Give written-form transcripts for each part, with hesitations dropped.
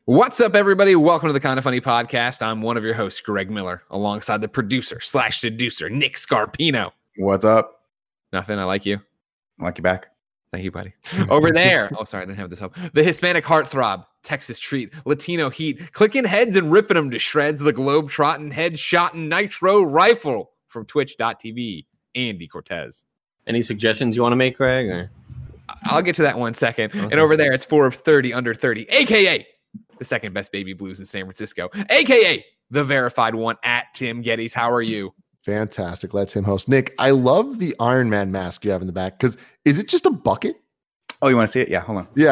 What's up, everybody? Welcome to the Kind of Funny podcast. I'm one of your hosts, Greg Miller, alongside the producer / seducer, Nick Scarpino. What's up? Nothing. I like you. I like you back. Thank you, buddy. Over there. Oh, sorry. I didn't have this up. The Hispanic heartthrob, Texas treat, Latino heat, clicking heads and ripping them to shreds, the globe-trotting, head-shotting nitro rifle from twitch.tv, Andy Cortez. Any suggestions you want to make, Greg? Or? I'll get to that one second. Okay. And over there, it's Forbes 30 under 30, a.k.a. the second best baby blues in San Francisco, a.k.a. the verified one at Tim Geddes. How are you? Fantastic. Let Tim host. Nick, I love the Iron Man mask you have in the back because is it just a bucket? Oh, you want to see it? Yeah, hold on. Yeah.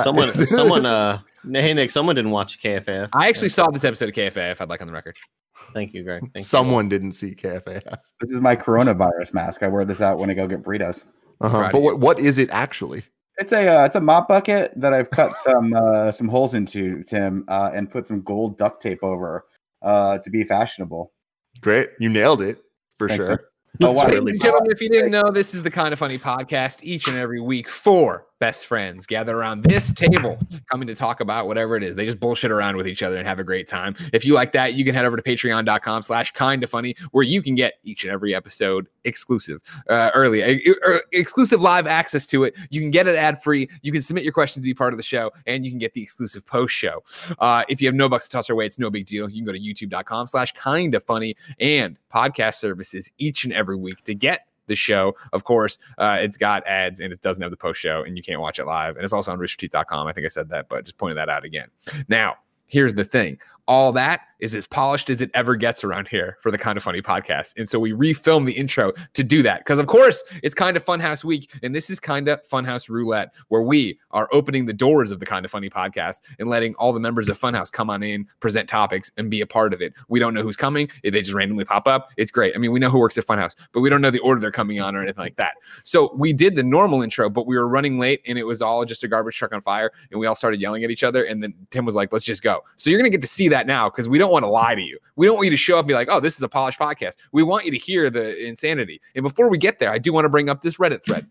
Hey, Nick, someone didn't watch KFAF. I actually saw this episode of KFAF, I'd like on the record. Thank you, Greg. Someone didn't see KFAF. This is my coronavirus mask. I wear this out when I go get burritos. But what is it actually? It's a mop bucket that I've cut some holes into, Tim, and put some gold duct tape over to be fashionable. Great. You nailed it for Thanks, sure. Oh, wow. Ladies and gentlemen, if you didn't know, this is the Kind of Funny podcast. Each and every week, 4 best friends gather around this table, coming to talk about whatever it is. They just bullshit around with each other and have a great time. If you like that, you can head over to patreon.com/kindafunny, where you can get each and every episode exclusive, exclusive live access to it. You can get it ad-free. You can submit your questions to be part of the show, and you can get the exclusive post show. If you have no bucks to toss our way, it's no big deal. You can go to youtube.com/kindafunny and podcast services each and every week to get the show. Of course, it's got ads and it doesn't have the post show and you can't watch it live. And it's also on roosterteeth.com. I think I said that, but just pointed that out again. Now, here's the thing. All that is as polished as it ever gets around here for the Kind of Funny podcast. And so we refilmed the intro to do that because, of course, it's Kind of Funhouse week. And this is Kind of Funhouse Roulette, where we are opening the doors of the Kind of Funny podcast and letting all the members of Funhouse come on in, present topics, and be a part of it. We don't know who's coming. They just randomly pop up. It's great. I mean, we know who works at Funhouse, but we don't know the order they're coming on or anything like that. So we did the normal intro, but we were running late and it was all just a garbage truck on fire. And we all started yelling at each other. And then Tim was like, let's just go. So you're going to get to see that now because we don't want to lie to you. We don't want you to show up and be like, oh, this is a polished podcast. We want you to hear the insanity. And before we get there, I do want to bring up this Reddit thread.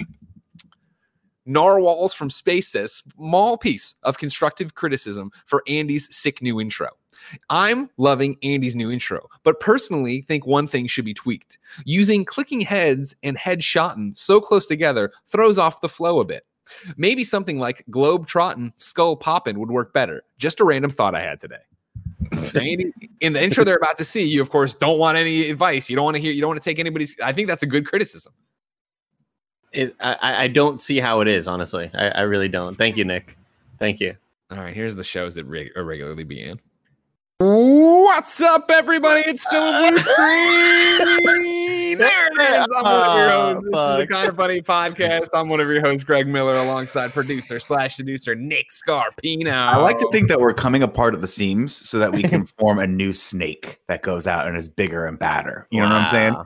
Narwhals from Space says, small piece of constructive criticism for Andy's sick new intro. I'm loving Andy's new intro, but personally think one thing should be tweaked. Using clicking heads and head-shotting so close together throws off the flow a bit. Maybe something like globe-trotting, skull-popping would work better. Just a random thought I had today. Andy, in the intro they're about to see, you of course don't want any advice. You don't want to hear. You don't want to take anybody's. I think that's a good criticism. I don't see how it is, honestly. I really don't. Thank you, Nick. Thank you. All right, here's the shows that regularly be in. What's up, everybody? It's still a blue screen. There it is. I'm one of your hosts. This is the Kind of Funny podcast. I'm one of your hosts, Greg Miller, alongside producer / seducer Nick Scarpino. I like to think that we're coming apart at the seams so that we can form a new snake that goes out and is bigger and badder. You know what I'm saying?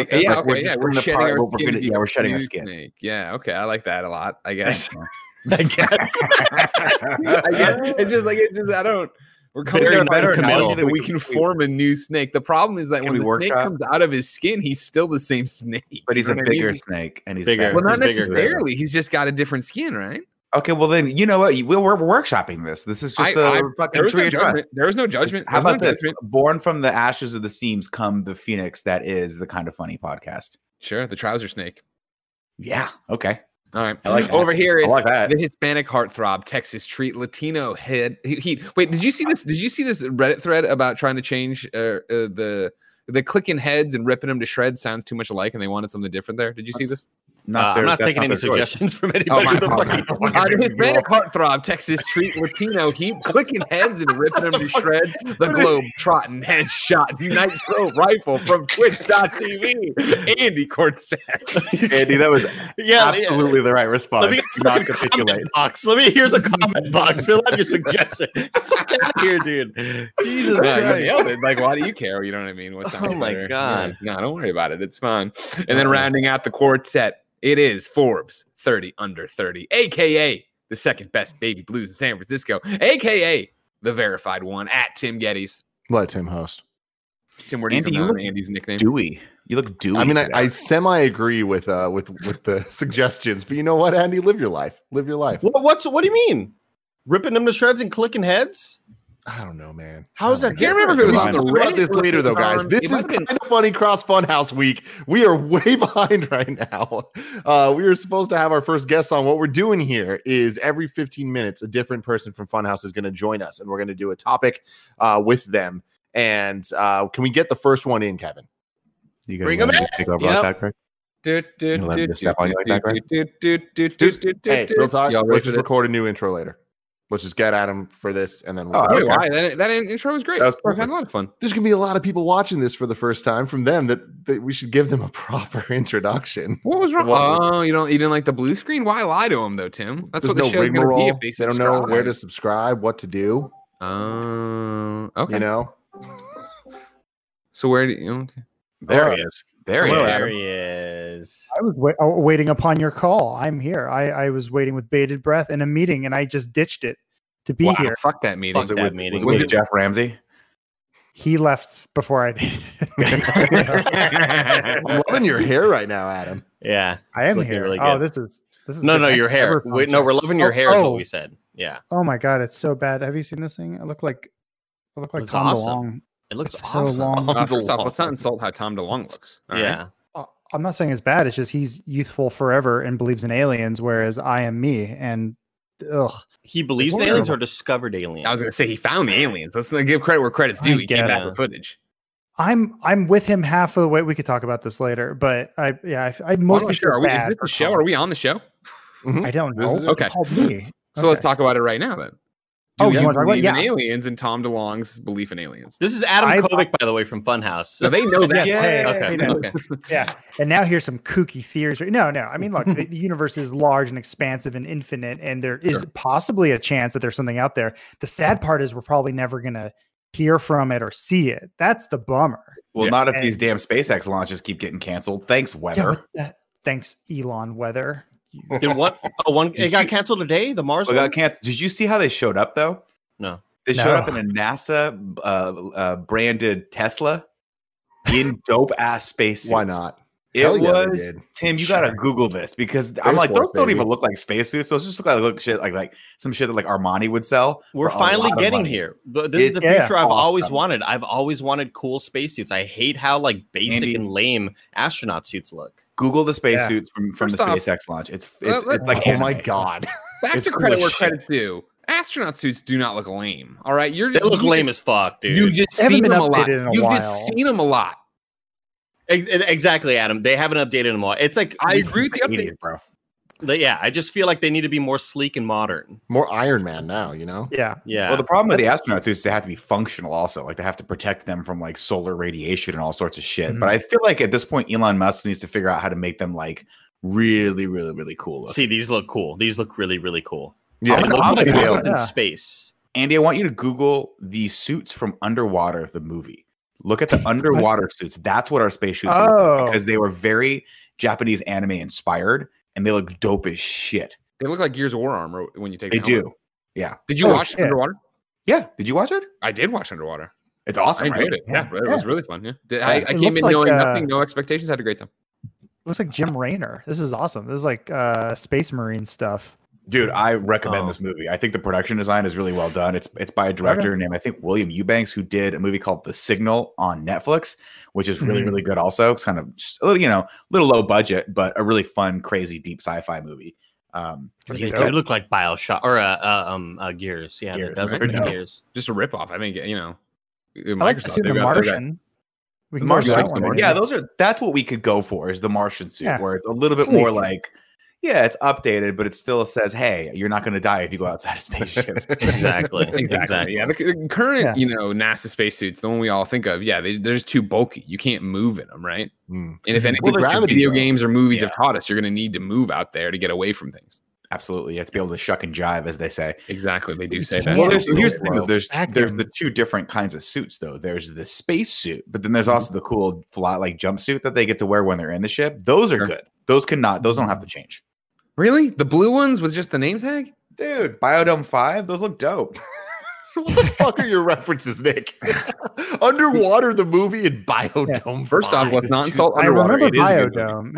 We're shedding our skin. Snake. Yeah, okay. I like that a lot, I guess. I guess. It's just I don't. We're coming better that we can form a new snake. The problem is that when the snake comes out of his skin, he's still the same snake. But he's a bigger snake, and he's bigger. Well, not necessarily. He's just got a different skin, right? Okay, well then, you know what? We're workshopping this. This is just the fucking tree of trust. There is no judgment. How about this? Born from the ashes of the seams come the phoenix that is the Kind of Funny podcast. Sure, the trouser snake. Yeah, okay. All right. I like that. Over here, it's the Hispanic heartthrob, Texas treat, Latino head heat. Wait, did you see this? Did you see this Reddit thread about trying to change the clicking heads and ripping them to shreds sounds too much alike, and they wanted something different there? Did you see this? I'm not taking any suggestions from anybody. The Hispanic heartthrob, Texas treat, Latino heat, clicking heads and ripping them to shreds. The globe trotting headshot nitro rifle from twitch.tv. Andy Cortez. Andy, that was absolutely the right response. Let me not capitulate. Here's a comment box. Fill out your suggestion. Fuck out of here, dude. Jesus Christ. Nailed it. Like, why do you care? You know what I mean? What's oh my God. No, don't worry about it. It's fine. And then rounding out the quartet, it is Forbes 30 under 30, a.k.a. the second best baby blues in San Francisco, a.k.a. the verified one at Tim Geddes. Let Tim host. Tim, where do you come on Andy's nickname? Dewy. You look dewy. I mean, I semi-agree with the suggestions, but you know what, Andy? Live your life. Live your life. What do you mean? Ripping them to shreds and clicking heads? I don't know, man. How is that I can't remember if it was We on should the talk about Reddit this or later, though, guys. on- This it might is have been- kind of funny. Cross Funhouse week. We are way behind right now. We were supposed to have our first guest on. What we're doing here is every 15 minutes, a different person from Funhouse is going to join us, and we're going to do a topic with them. And can we get the first one in, Kevin? You Bring him in. take over Yep. like that, Craig? Do, do, You let do, him just step on you like that, Greg? do, do, do, do, do, do, Hey, do. real talk. Y'all ready Let's for just this? record a new intro later. Let's just get Adam for this, and then we'll Oh, Wait, okay. why? That intro was great. That was We had perfect. a lot of fun. there's gonna be a lot of people watching this for the first time from them that we should give them a proper introduction. What was wrong? What- Oh, you didn't like the blue screen? Why lie to them though, Tim? That's There's what the no show's gonna be rigmarole. if they They don't know where to subscribe. subscribe, what to do. Okay. You know, So where do you? Okay. There he is. There he Hello, is. Adam. There he is. I was waiting upon your call. I'm here. I was waiting with bated breath in a meeting, and I just ditched it to be Wow, here. fuck that meeting. Fuck that meeting. Was it Jeff Ramsey? He left before I did. I'm loving your hair right now, Adam. Yeah. I it's am looking here. really Oh, good. this is No, the no, best your hair. ever Wait, no, function. we're loving your Oh, hair is oh. what we said. Yeah. Oh my god, it's so bad. Have you seen this thing? I look like Looks Tom awesome. DeLonge. It looks It's so awesome. long. First off, let's not insult how Tom DeLonge looks. all right? Yeah. I'm not saying it's bad. It's just he's youthful forever and believes in aliens, whereas I am me. And ugh, He believes in It's aliens terrible. or discovered aliens. I was gonna say he found the aliens. Let's not give credit where credit's due. I He came guess. back with footage. I'm with him half of the way. We could talk about this later, but I I'm mostly not sure. feel Are we, is bad this for the show? Tom. Are we on the show? Mhm. I don't This know. is it. Okay. It called me. So let's Okay. talk about it right now then. Oh, Do you you wanna talk about- believe in yeah. aliens and Tom DeLonge's belief in aliens? This is Adam I- Kovic, by the way, from Funhouse. So they know that. Yeah, okay. they know. Okay. Yeah. And now here's some kooky theories. No. I mean, look, the universe is large and expansive and infinite, and there is possibly a chance that there's something out there. The sad part is we're probably never going to hear from it or see it. That's the bummer. Well, Yeah. not if And- these damn SpaceX launches keep getting canceled. Thanks, Yeah, weather. but thanks, Elon Weather. Did one? Oh, one. Did It got you- canceled today. The Mars We one? got canceled. Did you see how they showed up though? No. They showed up No. in a NASA branded Tesla in dope ass spacesuits. Why not? It Hell yeah, they was did. Tim. You gotta Google this because I'm Space like, Force, those don't baby. even look like spacesuits. Those just look shit like some shit that like Armani would sell. We're for a finally lot of getting money. here. But this is It's the future I've always awesome. wanted. I've always wanted cool spacesuits. I hate how like basic Andy- and lame astronaut suits look. Google the spacesuits from First the off, SpaceX launch. It's let's- like Oh my anime. god. Back It's to cool credit as where shit. credit's due. Astronaut suits do not look lame. All right, They look lame as fuck, dude. You just They haven't seen been them a lot. updated in a You've while. just seen them a lot. Exactly, Adam. They haven't updated them all. It's like I It's agree with the the update. 80s, bro. yeah. I just feel like they need to be more sleek and modern. More Iron Man now, you know? Yeah. Yeah. Well, the problem with the astronaut suits is they have to be functional also. Like they have to protect them from like solar radiation and all sorts of shit. Mhm. But I feel like at this point, Elon Musk needs to figure out how to make them like really, really, really cool. Looking. See, these look cool. These look really, really cool. Yeah. I'm They look gonna like do they're it. in Yeah. space. Andy, I want you to Google the suits from Underwater, the movie. Look at the underwater suits. That's what our space suits look Oh. like because they were very Japanese anime inspired and they look dope as shit. They look like Gears of War armor when you take. They the helmet. do. Yeah. Did you Oh, watch shit. Underwater? Yeah. Did you watch it? I did watch Underwater. It's I awesome, right? enjoyed it. Yeah, it was really fun. Yeah, I It came looked in like, knowing nothing, no expectations. Had a great time. Looks like Jim Raynor. This is awesome. This is like Space Marine stuff. Dude, I recommend Oh. this movie. I think the production design is really well done. It's by a director named I think William Eubanks, who did a movie called The Signal on Netflix, which is really Mhm. really good. Also, it's kind of just a little, little low budget, but a really fun, crazy, deep sci-fi movie. These dope. do look like Bioshock or Gears. Yeah, Gears, it does look right? like Yeah. Gears. Just a ripoff. I think I like to see The Martian. We The can go Martian, to that likes one The again. Martian. yeah, that's what we could go for is the Martian suit, Yeah. where it's a little bit more Sleek. like, yeah, it's updated, but it still says, hey, you're not going to die if you go outside a spaceship. Exactly. Exactly. Yeah, the current, NASA spacesuits, the one we all think of, they're just too bulky. You can't move in them, right? Mm. And if anything, Well, the gravity, video though. games or movies Yeah. have taught us, you're going to need to move out there to get away from things. Absolutely, you have to be able to shuck and jive, as they say. Exactly, they do You say can't. that. Well, Yeah. here's the thing, though. There's Vacuum. the two different kinds of suits, though. There's the space suit, but then there's also the cool like jumpsuit that they get to wear when they're in the ship. Those are Sure. good. Those don't have to change. Really, the blue ones with just the name tag? Dude, Biodome 5, those look dope. What the fuck are your references, Nick? Underwater, the movie, and Biodome. First off, 5. let's not insult I Underwater. remember It is a good movie. Biodome. Yeah.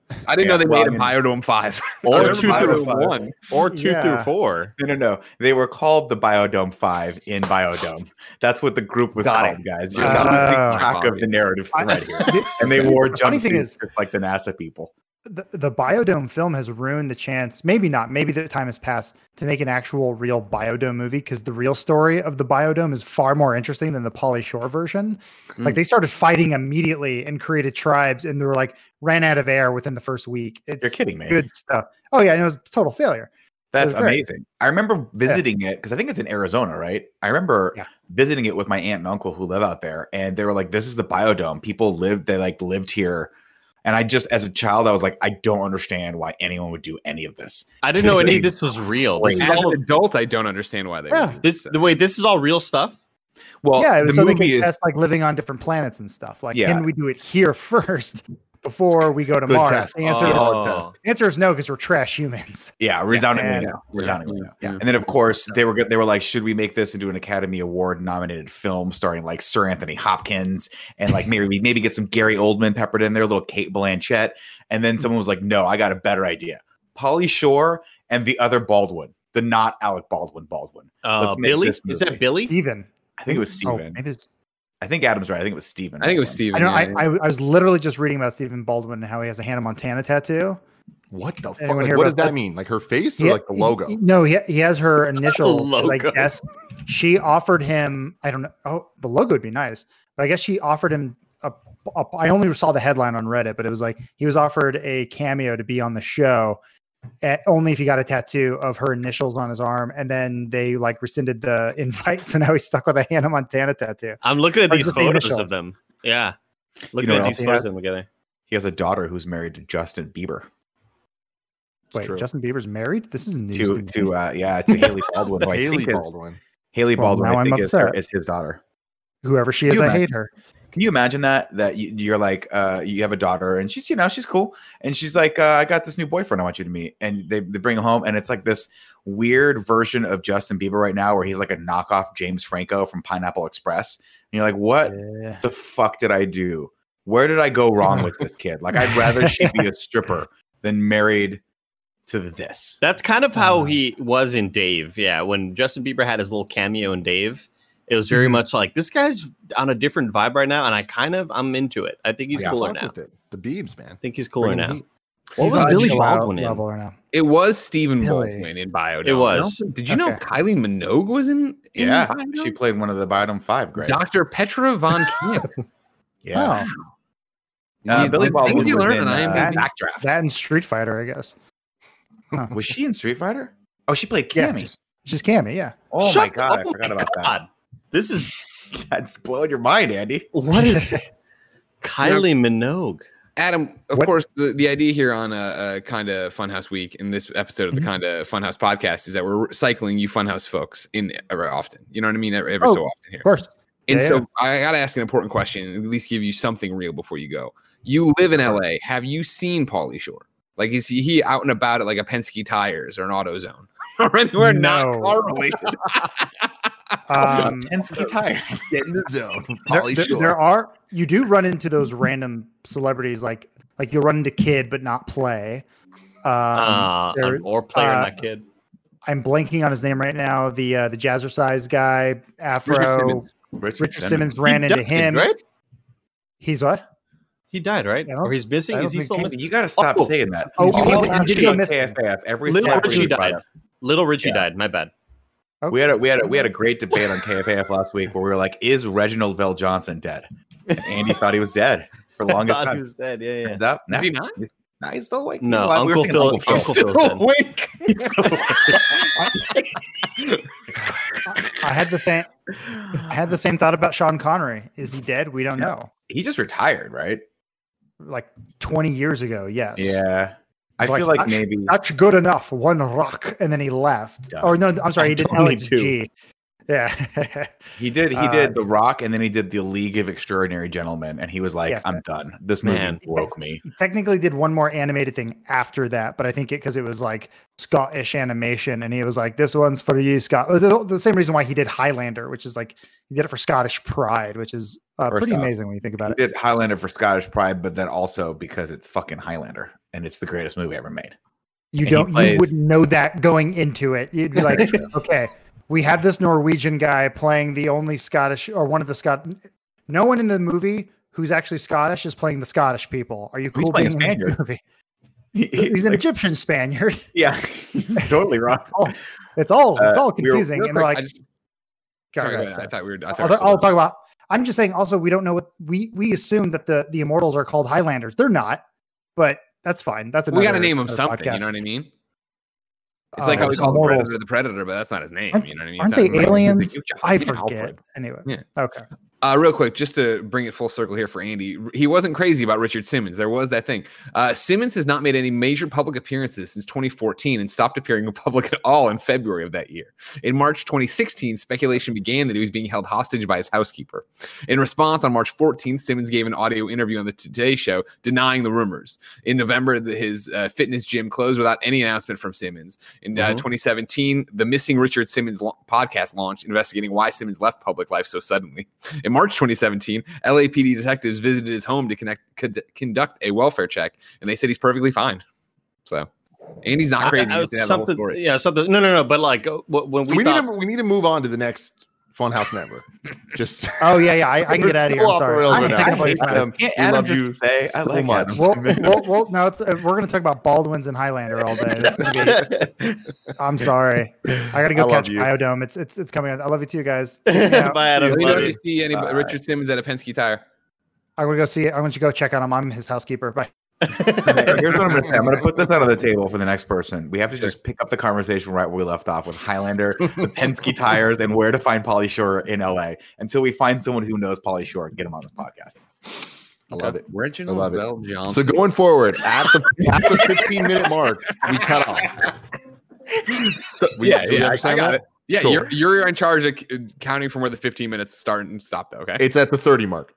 I didn't know they well, made a Biodome 5. Or I remember 2 through Biodome 5. 1. Or 2 Yeah. through 4. No. They were called the Biodome 5 in Biodome. That's what the group was Got called, it. guys. You're Got it. losing track of the narrative thread here. And they wore funny thing jumpsuits is- just like the NASA people. The Biodome film has ruined the chance, maybe not, maybe the time has passed to make an actual real Biodome movie, because the real story of the Biodome is far more interesting than the Pauly Shore version. Like they started fighting immediately and created tribes, and they were like ran out of air within the first week. It's You're kidding me. good stuff. Oh yeah, I know, it was a total failure. That's It was great. amazing. I remember visiting it because I think it's in Arizona, right? I remember Yeah. visiting it with my aunt and uncle who live out there, and they were like, "This is the Biodome. People lived here." And I just, as a child, I was like, I don't understand why anyone would do any of this. I didn't know any of this was real. This is As an all, adult, I don't understand why they Yeah. would do this, the way this is all real stuff. Well, Yeah, it was the so they movie could is test like living on different planets and stuff. Like, Yeah. can we do it here first before we go to Good Mars? test. The answer, Oh. the answer is no, because we're trash humans. resoundingly Yeah. no. Resoundingly no. Yeah. And then, of course, they were like, should we make this into an Academy Award nominated film starring like Sir Anthony Hopkins and like maybe get some Gary Oldman peppered in there, a little Kate Blanchett. And then someone was like, no, I got a better idea. Pauly Shore and the other Baldwin, the not Alec Baldwin. Let's make Billy? this Is that movie. Billy? Steven. I think it was Oh, Steven. maybe it's, I think Adam's right. I think it was Steven. I think it was Baldwin. Steven. I know. yeah. I was literally just reading about Stephen Baldwin and how he has a Hannah Montana tattoo. What the fuck? Anyone Like, hear what does about that that? mean? Like her face or He- like the logo? No, he has her initial. Logo. Like, yes, she offered him. I don't know. Oh, the logo would be nice, but I guess she offered him I only saw the headline on Reddit, but it was like he was offered a cameo to be on the show, only if he got a tattoo of her initials on his arm, and then they like rescinded the invite, so now he's stuck with a Hannah Montana tattoo. I'm looking at Or these just the photos initials. of them. Yeah. Looking know at what these else he photos has? of them together. He has a daughter who's married to Justin Bieber. Wait, true. Justin Bieber's married? This is news To me. Haley Baldwin. Who I Haley think is- Baldwin. Haley Well, Baldwin, now I I'm think upset. is his daughter. Whoever she is, You I imagine- hate her. Can you imagine that you're like you have a daughter and she's she's cool and she's like I got this new boyfriend I want you to meet, and they bring him home and it's like this weird version of Justin Bieber right now where he's like a knockoff James Franco from Pineapple Express, and you're like, what Yeah. the fuck did I do? Where did I go wrong with this kid? Like, I'd rather she be a stripper than married to this. That's kind of how he was in Dave. Yeah. When Justin Bieber had his little cameo in Dave, it was very much like, this guy's on a different vibe right now. And I'm into it. I think he's Yeah, cooler Fuck now. with it. The Beebs, man. I think he's cooler Bring now. heat. What He's was on a Billy chill out Baldwin in? level right now. It was Stephen Really? Baldwin in Biodome. It was. No? Did you know Okay. Kylie Minogue was in Yeah, Biodome? she played one of the Biodome 5, Greg. Dr. Petra Von Camp. Yeah. Oh, Billy The Baldwin things you was learn in on IMDb. Backdraft. that and Street Fighter, I guess. Huh. Was she in Street Fighter? Oh, she played Yeah, Cammy. she's Cammy, yeah. Oh Shut my god, I up. forgot about that. God. This is That's blowing your mind, Andy. what is Kylie Minogue? Adam, of What- course, the idea here on a kind of Funhouse Week in this episode of the kind of Funhouse podcast is that we're cycling you Funhouse folks in every often. You know what I mean? Every Oh, so often here. Of course. And Yeah, so I got to ask an important question and at least give you something real before you go. You live in LA. Have you seen Pauly Shore? Like, is he out and about at like a Penske Tires or an AutoZone or anywhere not No. car related? Penske tires. Get in the zone. there, Pauly there- Shore. there are you do run into those random celebrities like you'll run into Kid but not Play. There- Or player, uh, not kid. I'm blanking on his name right now. The jazzercise guy, Afro. Richard Simmons. Richard Simmons ran He into died, him. right? He's what? He died, right? I don't- Or he's missing? I Is don't he think still he- missing? You got to stop Oh. saying that. Oh, He's he always was- on did he go missing? KFAF. Every Little celebrity Richie is brought died. up. Little Richie Yeah. died. My bad. Oh, We had a great debate on KFAF last week where we were like, "Is Reginald Vell Johnson dead?" And Andy thought he was dead for the I longest thought he time. was dead. Yeah, yeah. Turns out, Is he not? He's still awake. He's No, alive. We were Uncle thinking Phil. Uncle Uncle Phil. Phil's dead. Wink. He's still awake. I had the same thought about Sean Connery. Is he dead? We don't know. He just retired, right? Like 20 years ago, yes. Yeah. I Like, feel like that's- maybe That's good enough. One rock, and then he left. Done. Or no, I'm sorry, he did 22. LHG. Yeah. he did The Rock, and then he did the League of Extraordinary Gentlemen, and he was like, Yes. "I'm done. This movie Man. broke me." He technically did one more animated thing after that, but I think it was like Scottish animation, and he was like, "This one's for you, Scott." The same reason why he did Highlander, which is like he did it for Scottish pride, which is First pretty off, amazing when you think about He it. did Highlander for Scottish pride, but then also because it's fucking Highlander, and it's the greatest movie ever made. You And don't. he plays- You wouldn't know that going into it. You'd be like, okay, we have this Norwegian guy playing the only Scottish or one of the No one in the movie who's actually Scottish is playing the Scottish people. Are you He's cool playing being a in that Spaniard. movie? He's He's an like- Egyptian Spaniard. Yeah, he's totally wrong. It's all We were- confusing. Real And they're quick, like, sorry, go go ahead. ahead. I thought we were. I'll talk about. I'm just saying. Also, we don't know what we assume that the immortals are called Highlanders. They're not, but that's fine. That's We got to another- name him another something. You podcast. know what I mean? It's like how we there's call the immortals. Predator, but that's not his name. Aren't- You know what I mean? Aren't It's they not- aliens? I Yeah, forget. Alfred. Anyway. Yeah. Okay. Real quick, just to bring it full circle here for Andy, he wasn't crazy about Richard Simmons. There was that thing. Simmons has not made any major public appearances since 2014 and stopped appearing in public at all in February of that year. In March 2016, speculation began that he was being held hostage by his housekeeper. In response, on March 14th, Simmons gave an audio interview on the Today Show denying the rumors. In November, his fitness gym closed without any announcement from Simmons. In 2017, the Missing Richard Simmons podcast launched, investigating why Simmons left public life so suddenly. In March 2017, LAPD detectives visited his home to conduct a welfare check, and they said he's perfectly fine. So, Andy's not crazy. He did have the whole story. Yeah, something. No. But like when So we we need to move on to the next Funhouse Network. Just Oh yeah. I can get out of here. We're I'm still off the sorry. rails I'm right thinking now. about your time. Adam, Can't we Adam love just you say, I so like much. Adam. Well, no, we're going to talk about Baldwins and Highlander all day. That's gonna be- I'm sorry. I got to I go love catch you. Biodome. It's coming out. I love you too, guys. Yeah. Bye, Adam. Let me know Love if you. you see any All Richard Simmons at a Penske Tire. I'm going to go see it. I want you to go check on him. I'm his housekeeper. Bye. Here's what I'm going to say. I'm going to put this out on the table for the next person. We have to just pick up the conversation right where we left off with Highlander, the Penske tires, and where to find Pauly Shore in LA until we find someone who knows Pauly Shore and get him on this podcast. I love it. Reginald I love it. Bell So Johnson. going forward, at the 15-minute mark, we cut off. yeah, Do we I understand got that? it. Yeah, Cool. you're in charge of counting from where the 15 minutes start and stop, though. Okay, It's at the 30 mark.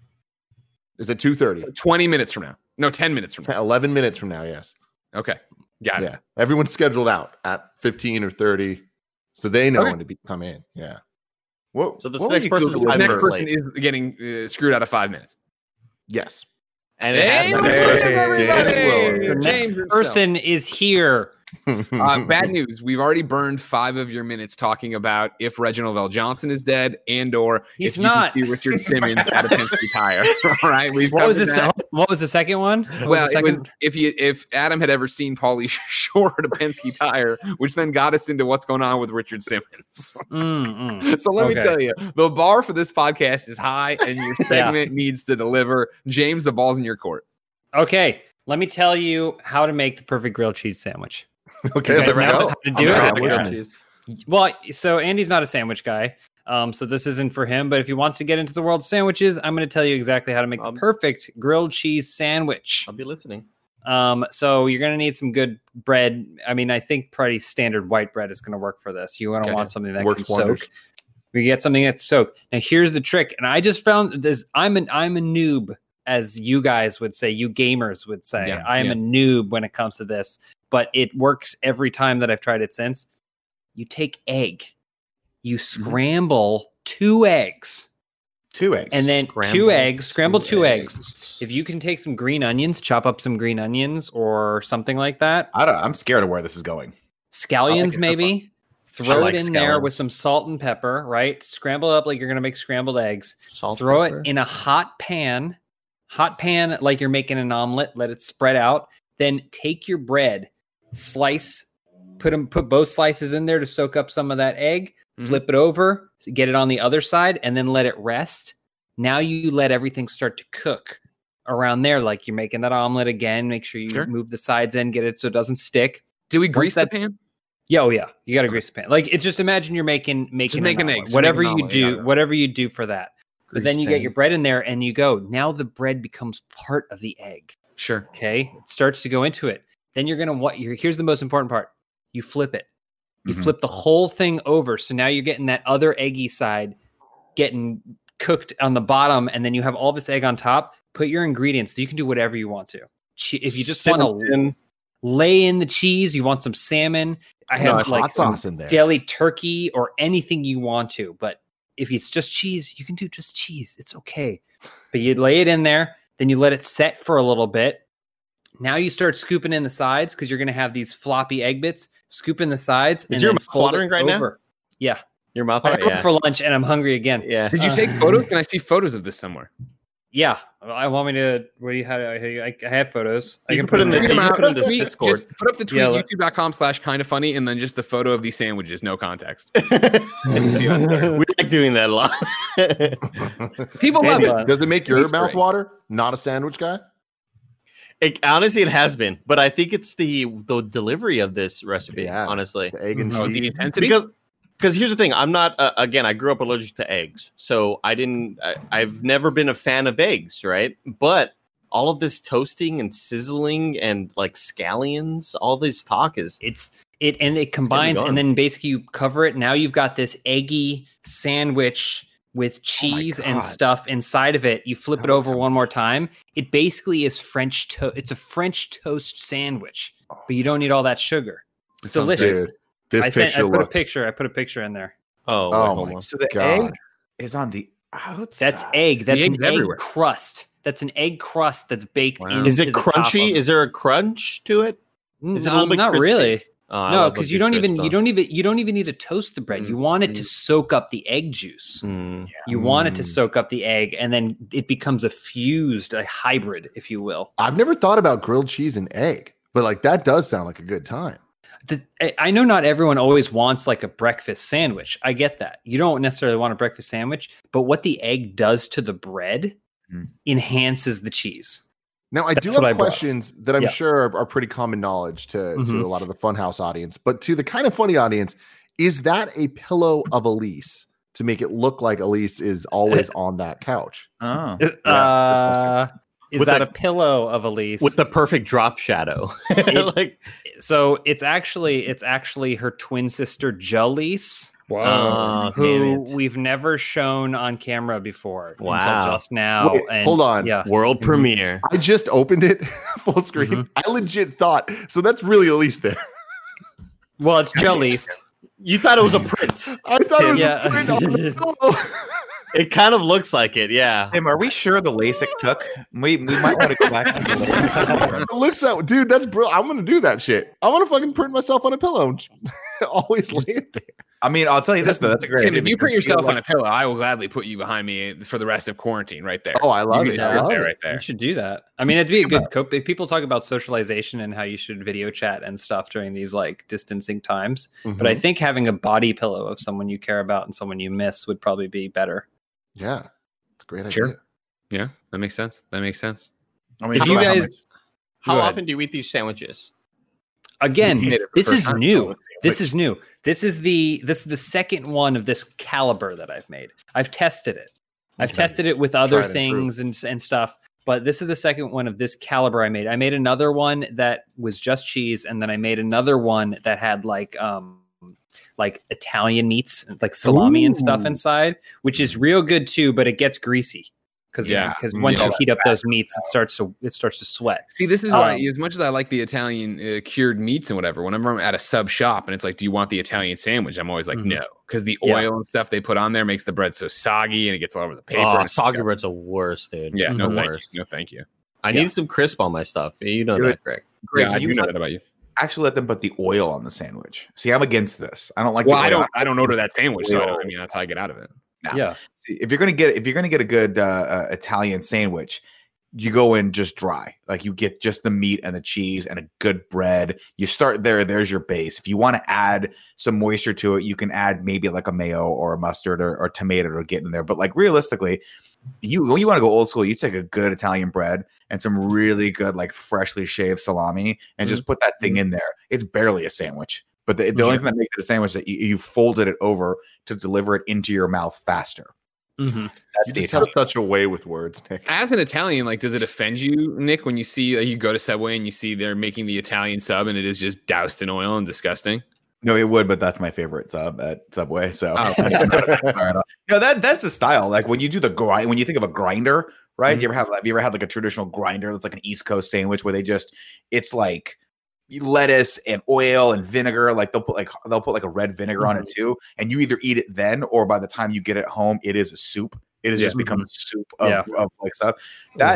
Is it 2:30? 20 minutes from now. No, 10 minutes from now. 11 minutes from now, yes. Okay, got it. Yeah. Everyone's scheduled out at 15 or 30. So they know Okay. when to come in. Yeah. What, So this what next were you person's Googling The five next minutes first? person late. is getting screwed out of 5 minutes. Yes. And it has Hey, to be- James James Williams. Williams. The James next himself. person is here. Bad news. We've already burned 5 of your minutes talking about if Reginald Vell Johnson is dead and or He's if not. you can see Richard Simmons at a Penske Tire. All right. We've What was covered this? that. What was the second one? What was Well, the it was second? if Adam had ever seen Pauly Shore at a Penske Tire, which then got us into what's going on with Richard Simmons. So let me Okay. tell you, the bar for this podcast is high, and your segment needs to deliver. James, the ball's in your court. Okay, let me tell you how to make the perfect grilled cheese sandwich. Okay, You guys let's know go. how to do I'm it? down with Yeah. this. Well, so Andy's not a sandwich guy, so this isn't for him. But if he wants to get into the world of sandwiches, I'm going to tell you exactly how to make the perfect grilled cheese sandwich. I'll be listening. So you're going to need some good bread. I mean, I think pretty standard white bread is going to work for this. You're going to Okay. want something that Works can wonders. soak. We get something that's soaked. Now here's the trick, and I just found this. I'm a noob, as you guys would say, you gamers would say. Yeah, I am yeah. a noob when it comes to this, but it works every time that I've tried it since. You take egg, you scramble 2 eggs, 2 eggs. and then Scramble 2 eggs, scramble 2 eggs. eggs. If you can take some green onions, chop up some green onions or something like that, I'm scared of where this is going. scallions it. maybe. Throw like it in there scallions. with some salt and pepper, right? Scramble it up like you're gonna make scrambled eggs. Salt, Throw pepper. it in a hot pan like you're making an omelet. Let it spread out. Then take your bread, slice, put both slices in there to soak up some of that egg. Mhm. Flip it over, get it on the other side, and then let it rest. Now you let everything start to cook around there, like you're making that omelet again. Make sure you Sure. move the sides in, get it so it doesn't stick. Did we grease the that- pan? Yeah, oh yeah, you got to grease the pan. Like it's just imagine you're making make an an omelet. egg, just whatever make an you omelet, do, yeah. whatever you do for that. But Grease then you get pan. your bread in there and you go. Now the bread becomes part of the egg. Sure. Okay, it starts to go into it. Then you're gonna here's the most important part. You flip it. You Mhm. flip the whole thing over. So now you're getting that other eggy side getting cooked on the bottom, and then you have all this egg on top. Put your ingredients. So you can do whatever you want to. If you just want to Cinnamon. lay in the cheese, you want some salmon. I No, have like hot some sauce in there. deli turkey or anything you want to. But if it's just cheese, you can do just cheese. It's okay. But you lay it in there, then you let it set for a little bit. Now you start scooping in the sides because you're going to have these floppy egg bits. Scoop in the sides. Is your mouth watering right now? Yeah. Your mouth I watering? went for lunch and I'm hungry again. Yeah. Did you take photos? Can I see photos of this somewhere? Yeah. I want me to. Where do you have? I have photos. I You can can put in the- them you can put in the Tweet- Discord. Just put up the tweet, Yeah, youtube.com/kindafunny, and then just the photo of these sandwiches, no context. We like doing that a lot. People love Andy, it. does it make your Easter mouth egg. water? Not a sandwich guy? Honestly, it has been, but I think it's the delivery of this recipe. Yeah. Honestly, The egg and Oh, the cheese. intensity? because here's the thing, I'm not again. I grew up allergic to eggs, so I've never been a fan of eggs, right? But all of this toasting and sizzling and like scallions, all this talk is it combines, going. and then basically you cover it. Now you've got this eggy sandwich with cheese and God. stuff inside of it. You flip it over one more time. It basically is French toast. It's a French toast sandwich, but you don't need all that sugar. It's sounds delicious. Dude, this I picture put a looks. picture. I put a picture in there. oh, Oh hold my on. So the God. egg is on the outside. That's egg. That's egg's an egg everywhere. crust. That's an egg crust that's baked Wow. into Is it the top crunchy? of- Is there a crunch to it? Is it a little bit not crispy? really. Oh, I No, love because a you good don't crisp, even need to toast the bread. You want it to soak up the egg juice. Mm. You want it to soak up the egg, and then it becomes a hybrid, if you will. I've never thought about grilled cheese and egg, but like that does sound like a good time. I know not everyone always wants like a breakfast sandwich. I get that. You don't necessarily want a breakfast sandwich, but what the egg does to the bread enhances the cheese. Now, I do That's what I have brought. questions that I'm Yeah. sure are pretty common knowledge to Mhm. a lot of the Funhouse audience, but to the kind of funny audience, is that a pillow of Elise to make it look like Elise is always on that couch? Oh. Is With that the- a pillow of Elise? With the perfect drop shadow. like, So it's actually her twin sister Jaleese, oh, damn who it. we've never shown on camera before Wow. until just now. Wait, and hold on. Yeah. World premiere. I just opened it full screen. Mhm. I legit thought, so that's really Elise there. Well, it's Jaleese. You thought it was a print. I thought it was Yeah. a print on the pillow. It kind of looks like it, yeah. Tim, are we sure the LASIK took? We might want to go back and look at It looks that dude. That's brilliant. I'm gonna do that shit. I want to fucking print myself on a pillow and always lay it there. I mean, I'll tell you this though. That's a great Tim, idea if you because put yourself on a like- pillow, I will gladly put you behind me for the rest of quarantine right there. Oh, I love you it. can I sit love there it. right there. You should do that. I mean, it'd be a good cope. People talk about socialization and how you should video chat and stuff during these like distancing times. But I Mhm. think having a body pillow of someone you care about and someone you miss would probably be better. Yeah, it's a great idea. Sure. Yeah, that makes sense. That makes sense. I mean, If you how guys- much- How Go ahead. often do you eat these sandwiches? Again, You made it for this the is first time. new. This is new. This is the second one of this caliber that I've made. I've tested it. I've Okay. tested it with other Tried and true. things and stuff, but this is the second one of this caliber I made. I made another one that was just cheese, and then I made another one that had like Italian meats, like salami and stuff Ooh. inside, which is real good too, but it gets greasy because Yeah. once Yeah. you heat up those meats, it starts to sweat. See, this is why, Um, as much as I like the Italian cured meats and whatever, whenever I'm at a sub shop and it's like, do you want the Italian sandwich? I'm always like, Mhm. no, because the Yeah. oil and stuff they put on there makes the bread so soggy and it gets all over the paper. Oh, and soggy stuff. bread's the worst, dude. Yeah, no, Mhm. thank you. Worst. No, thank you. I Yeah. need some crisp on my stuff. You know Dude. that, Greg. Greg, Yeah, so I do you know let- that about you. actually let them put the oil on the sandwich. See, I'm against this. I don't like. Well, the oil. I don't order that sandwich, so Oil. I mean that's how I get out of it. No. Yeah. See, if you're gonna get a good Italian sandwich, you go in just dry. Like you get just the meat and the cheese and a good bread. You start there. There's your base. If you want to add some moisture to it, you can add maybe like a mayo or a mustard or tomato to get in there. But like realistically, when you want to go old school, you take a good Italian bread and some really good like freshly shaved salami and just put that thing in there. It's barely a sandwich. But the only thing that makes it a sandwich is that you folded it over to deliver it into your mouth faster. Mm-hmm. That's You the just Italian. have such a way with words, Nick. As an Italian, like, does it offend you, Nick, when you see you go to Subway and you see they're making the Italian sub and it is just doused in oil and disgusting? No, it would, but that's my favorite sub at Subway. So Oh. no, that's a style. Like when you do the grind, when you think of a grinder, right? Mhm. Have you ever had like a traditional grinder that's like an East Coast sandwich where it's like lettuce and oil and vinegar. Like they'll put like a red vinegar on it too, and you either eat it then or by the time you get it home, it is a soup. It has Yeah. just become a soup of, Yeah. of like stuff. That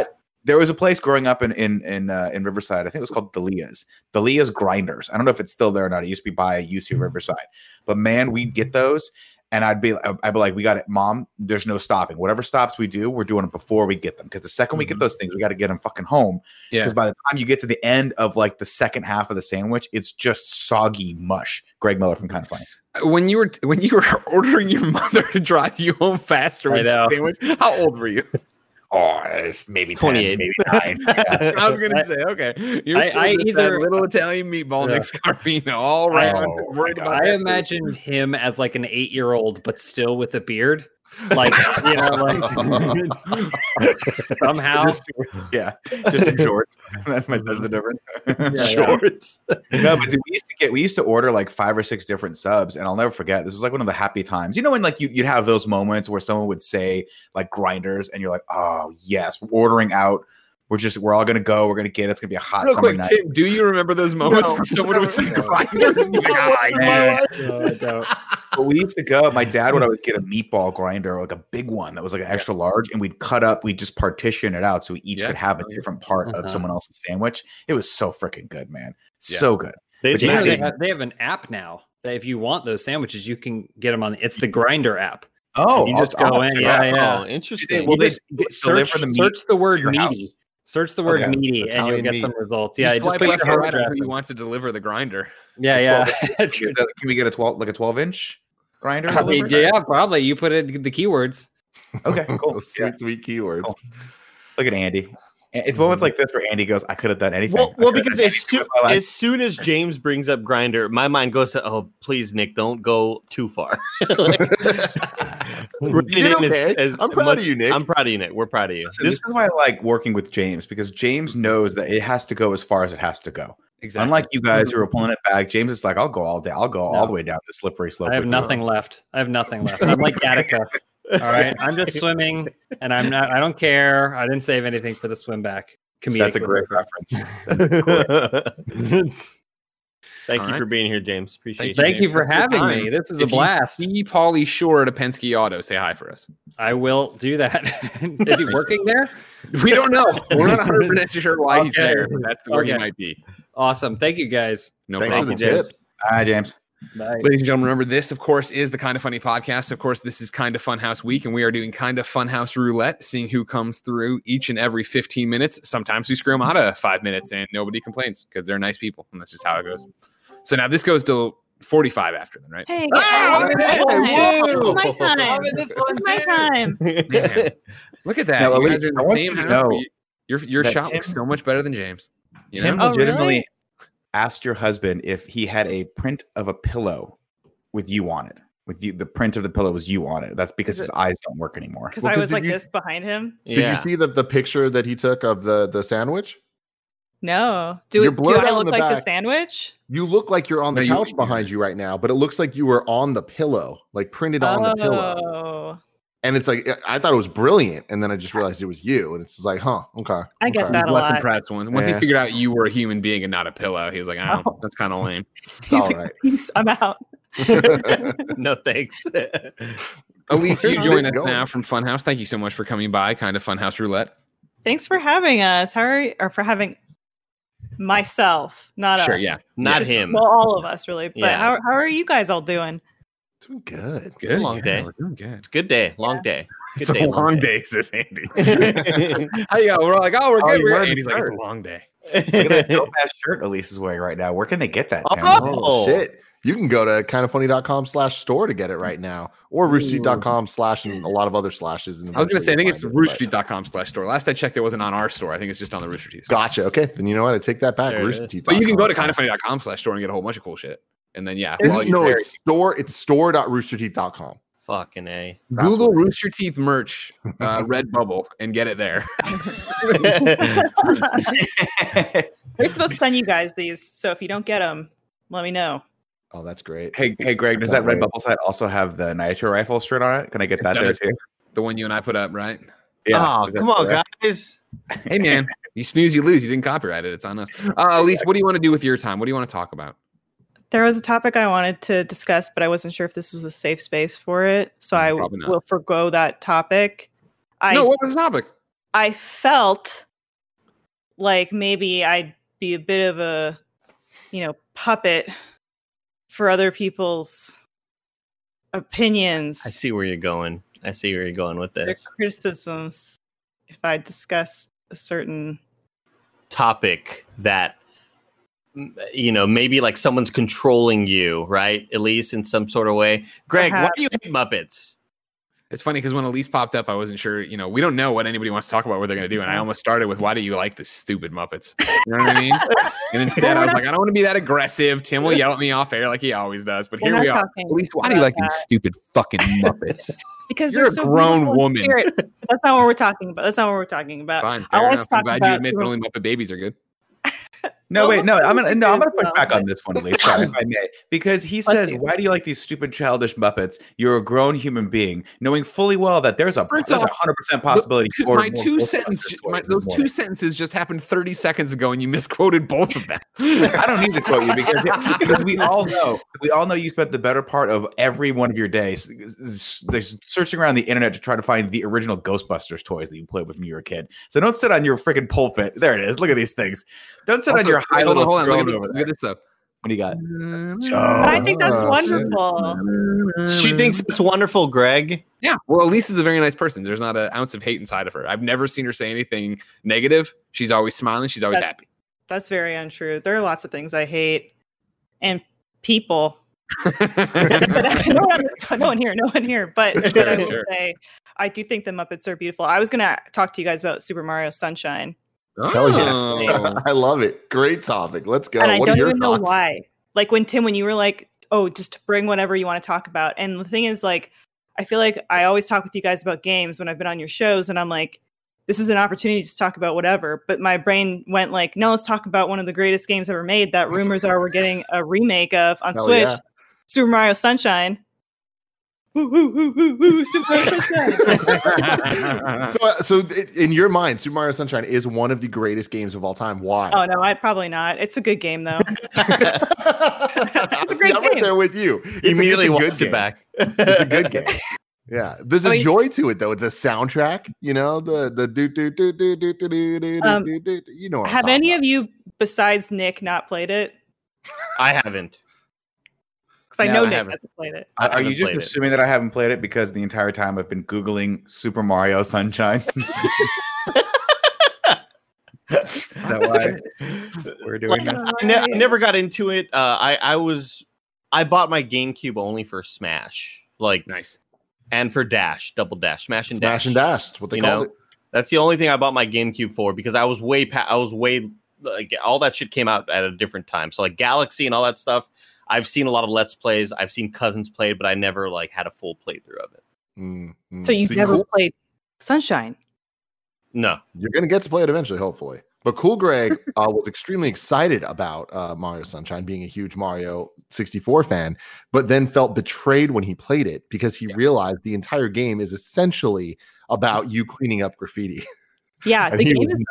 There was a place growing up in Riverside. I think it was called Delia's Grinders. I don't know if it's still there or not. It used to be by UC Riverside, but man, we'd get those, and I'd be like, we got it, Mom. There's no stopping. Whatever stops we do, we're doing it before we get them. Because the second we get those things, we got to get them fucking home. Because by the time you get to the end of like the second half of the sandwich, it's just soggy mush. Greg Miller from Kind of Funny. When you were ordering your mother to drive you home faster with the sandwich, how old were you? Oh, it's maybe 28, 10, maybe 9. Yeah. I was gonna say, okay, you're either little Italian meatball Nick Scarpino all around. I imagined him as like an 8-year-old, but still with a beard. Like, you know, like somehow, just in shorts. That's the difference. Shorts. No, but dude, we used to order like 5 or 6 different subs, and I'll never forget. This was like one of the happy times. You know, when like you'd have those moments where someone would say like Grinders, and you're like, oh yes, we're ordering out. We're all gonna go. We're gonna get it. It's gonna be a hot Real summer quick, night. Tim, do you remember those moments where someone was saying Grinders? But we used to go. My dad would always get a meatball grinder, like a big one that was like an extra large, and we'd just partition it out so we each could have a different part of someone else's sandwich. It was so freaking good, man. So good. They have an app now that if you want those sandwiches, you can get them on. It's the Grinder app. Oh, you just go in. Oh, interesting. Well, search the word meaty. Search the word meaty, and you'll get some results. Yeah, just put your hard drive. Who wants to deliver the grinder? Yeah. Can we get a 12-inch grinder? Yeah, probably. You put it the keywords. Okay, cool. Sweet keywords. Cool. Look at Andy. It's moments like this where Andy goes, I could have done anything. Well, because as soon as James brings up Grinder, my mind goes to, oh, please, Nick, don't go too far. I'm proud of you, Nick. I'm proud of you, Nick. We're proud of you. This is why I like working with James, because James knows that it has to go as far as it has to go. Exactly. Unlike you guys who are pulling it back, James is like, I'll go all day. I'll go all the way down the slippery slope. I have nothing left. I'm like Gattaca. All right, I'm just swimming, and I don't care. I didn't save anything for the swim back. That's a great reference. Thank you for being here, James. Appreciate it. Thank you for having me. This is a blast. See Pauly Shore at a Penske Auto. Say hi for us. I will do that. Is he working there? We don't know. We're not 100% sure why he's there. But that's where he might be. Awesome. Thank you, guys. No Thanks problem. for the tips. Hi, James. Bye. Ladies and gentlemen, remember this, of course, is the Kind of Funny podcast. Of course, this is Kind of Funhouse week, and we are doing Kind of Funhouse roulette, seeing who comes through each and every 15 minutes. Sometimes we screw them out of 5 minutes, and nobody complains because they're nice people, and that's just how it goes. So now this goes till 45 after then, right? Hey, it's my time. It's my time. Man, look at that. Now, you Elise, guys are in I the want same you to house. know Your that shot Tim- looks so much better than James. You Tim know? legitimately asked your husband if he had a print of a pillow with you on it. With you, the print of the pillow was you on it. That's because his eyes don't work anymore. Because I was like this behind him. Did you see the picture that he took of the sandwich? No. Do I look like the sandwich? You look like you're on the couch behind you right now, but it looks like you were on the pillow, like printed on the pillow. And it's like, I thought it was brilliant. And then I just realized it was you. And it's just like, huh, okay. I get that a lot. Impressed once he figured out you were a human being and not a pillow, he was like, oh, that's kind of lame. It's all right. I'm out. No, thanks. Elise, you join us now from Funhouse. Thank you so much for coming by. Kind of Funhouse roulette. Thanks for having us. For having myself, not us. Sure, yeah. Not him. Well, all of us, really. But Yeah. how are you guys all doing? Doing good. It's a long day. We're doing good. It's a good day. Long day. Good It's a day, long day, says Andy. How you go? We're like, oh, we're good. you We're wearing good. Andy's the like, it's shirt. a long day. Look at that dope-ass shirt Elise is wearing right now. Where can they get that? Tim? Oh, shit. You can go to kindoffunny.com/store to get it right now, or roosterteeth.com/ and a lot of other slashes. I was going to say, I think it's roosterteeth.com/store. Last I checked, it wasn't on our store. I think it's just on the Rooster Teeth store. Gotcha. Okay. Then you know what? I take that back. There it is. Roosterteeth. But you can go to kindoffunny.com/store and get a whole bunch of cool shit. And then, yeah. while you're No, there, it's store. It's store.roosterteeth.com. Fucking A. Google Rooster Teeth merch, Redbubble, and get it there. We're supposed to send you guys these, so if you don't get them, let me know. Oh, that's great. Hey, Greg, does that Redbubble site also have the Nitro Rifle shirt on it? Can I get that there too? The one you and I put up, right? Oh, come on, guys. Hey, man, you snooze, you lose. You didn't copyright it. It's on us. Elise, what do you want to do with your time? What do you want to talk about? There was a topic I wanted to discuss, but I wasn't sure if this was a safe space for it. So I Probably not. will forgo that topic. No, what was the topic? I felt like maybe I'd be a bit of a, puppet for other people's opinions. I see where you're going. With Their this criticisms if I discuss a certain topic that maybe like someone's controlling you, right? At least in some sort of way. Greg, why do you hate Muppets? It's funny because when Elise popped up, I wasn't sure, we don't know what anybody wants to talk about, what they're going to do. And I almost started with, why do you like this stupid Muppets? You know what I mean? And instead I was like, I don't want to be that aggressive. Tim will yell at me off air like he always does. But here we are. Elise, why do you like these stupid fucking Muppets? Because you're a grown woman. That's not what we're talking about. Fine, fair enough. I'm glad you admit only Muppet babies are good. No, wait, no. I'm gonna push back on this one, at least, sorry, if I may, because he says, "Why do you like these stupid, childish Muppets? You're a grown human being, knowing fully well that there's a 100% possibility." Those two sentences just happened 30 seconds ago, and you misquoted both of them. I don't need to quote you because we all know you spent the better part of every one of your days searching around the internet to try to find the original Ghostbusters toys that you played with when you were a kid. So don't sit on your freaking pulpit. There it is. Look at these things. Don't sit on your high little hold on, throne look at this stuff. What do you got? But I think that's wonderful. She thinks it's wonderful, Greg. Yeah. Well, Elise is a very nice person. There's not an ounce of hate inside of her. I've never seen her say anything negative. She's always smiling. She's always happy. That's very untrue. There are lots of things I hate. And people. no one here. But I will say, I do think the Muppets are beautiful. I was going to talk to you guys about Super Mario Sunshine. Hell yeah. I love it. Great topic. Let's go. And I don't even know why. Like when you were like, oh, just bring whatever you want to talk about. And the thing is, like, I feel like I always talk with you guys about games when I've been on your shows, and I'm like, this is an opportunity to just talk about whatever. But my brain went like, no, let's talk about one of the greatest games ever made that rumors are we're getting a remake of on Switch, Super Mario Sunshine. Super Mario Sunshine. So in your mind, Super Mario Sunshine is one of the greatest games of all time. Why? Oh no, I probably not. It's a good game though. It's a great game. I'm right there with you. Immediately walks it back. It's a good game. Yeah, there's a joy to it though. The soundtrack, the do do do do do do do do do. You know. Have any of you besides Nick not played it? I haven't. Because I know Nick hasn't played it. Are you just assuming that I haven't played it because the entire time I've been Googling Super Mario Sunshine? Is that why we're doing this? I never got into it. I bought my GameCube only for Smash. Like, nice. And for Dash, Double Dash, Smash and Dash. That's what they called it. That's the only thing I bought my GameCube for because I was way like all that shit came out at a different time. So like Galaxy and all that stuff. I've seen a lot of Let's Plays. I've seen cousins play, but I never like had a full playthrough of it. So you've never played Sunshine? No. You're going to get to play it eventually, hopefully. But Cool Greg was extremely excited about Mario Sunshine, being a huge Mario 64 fan, but then felt betrayed when he played it because he realized the entire game is essentially about you cleaning up graffiti. Yeah, the game is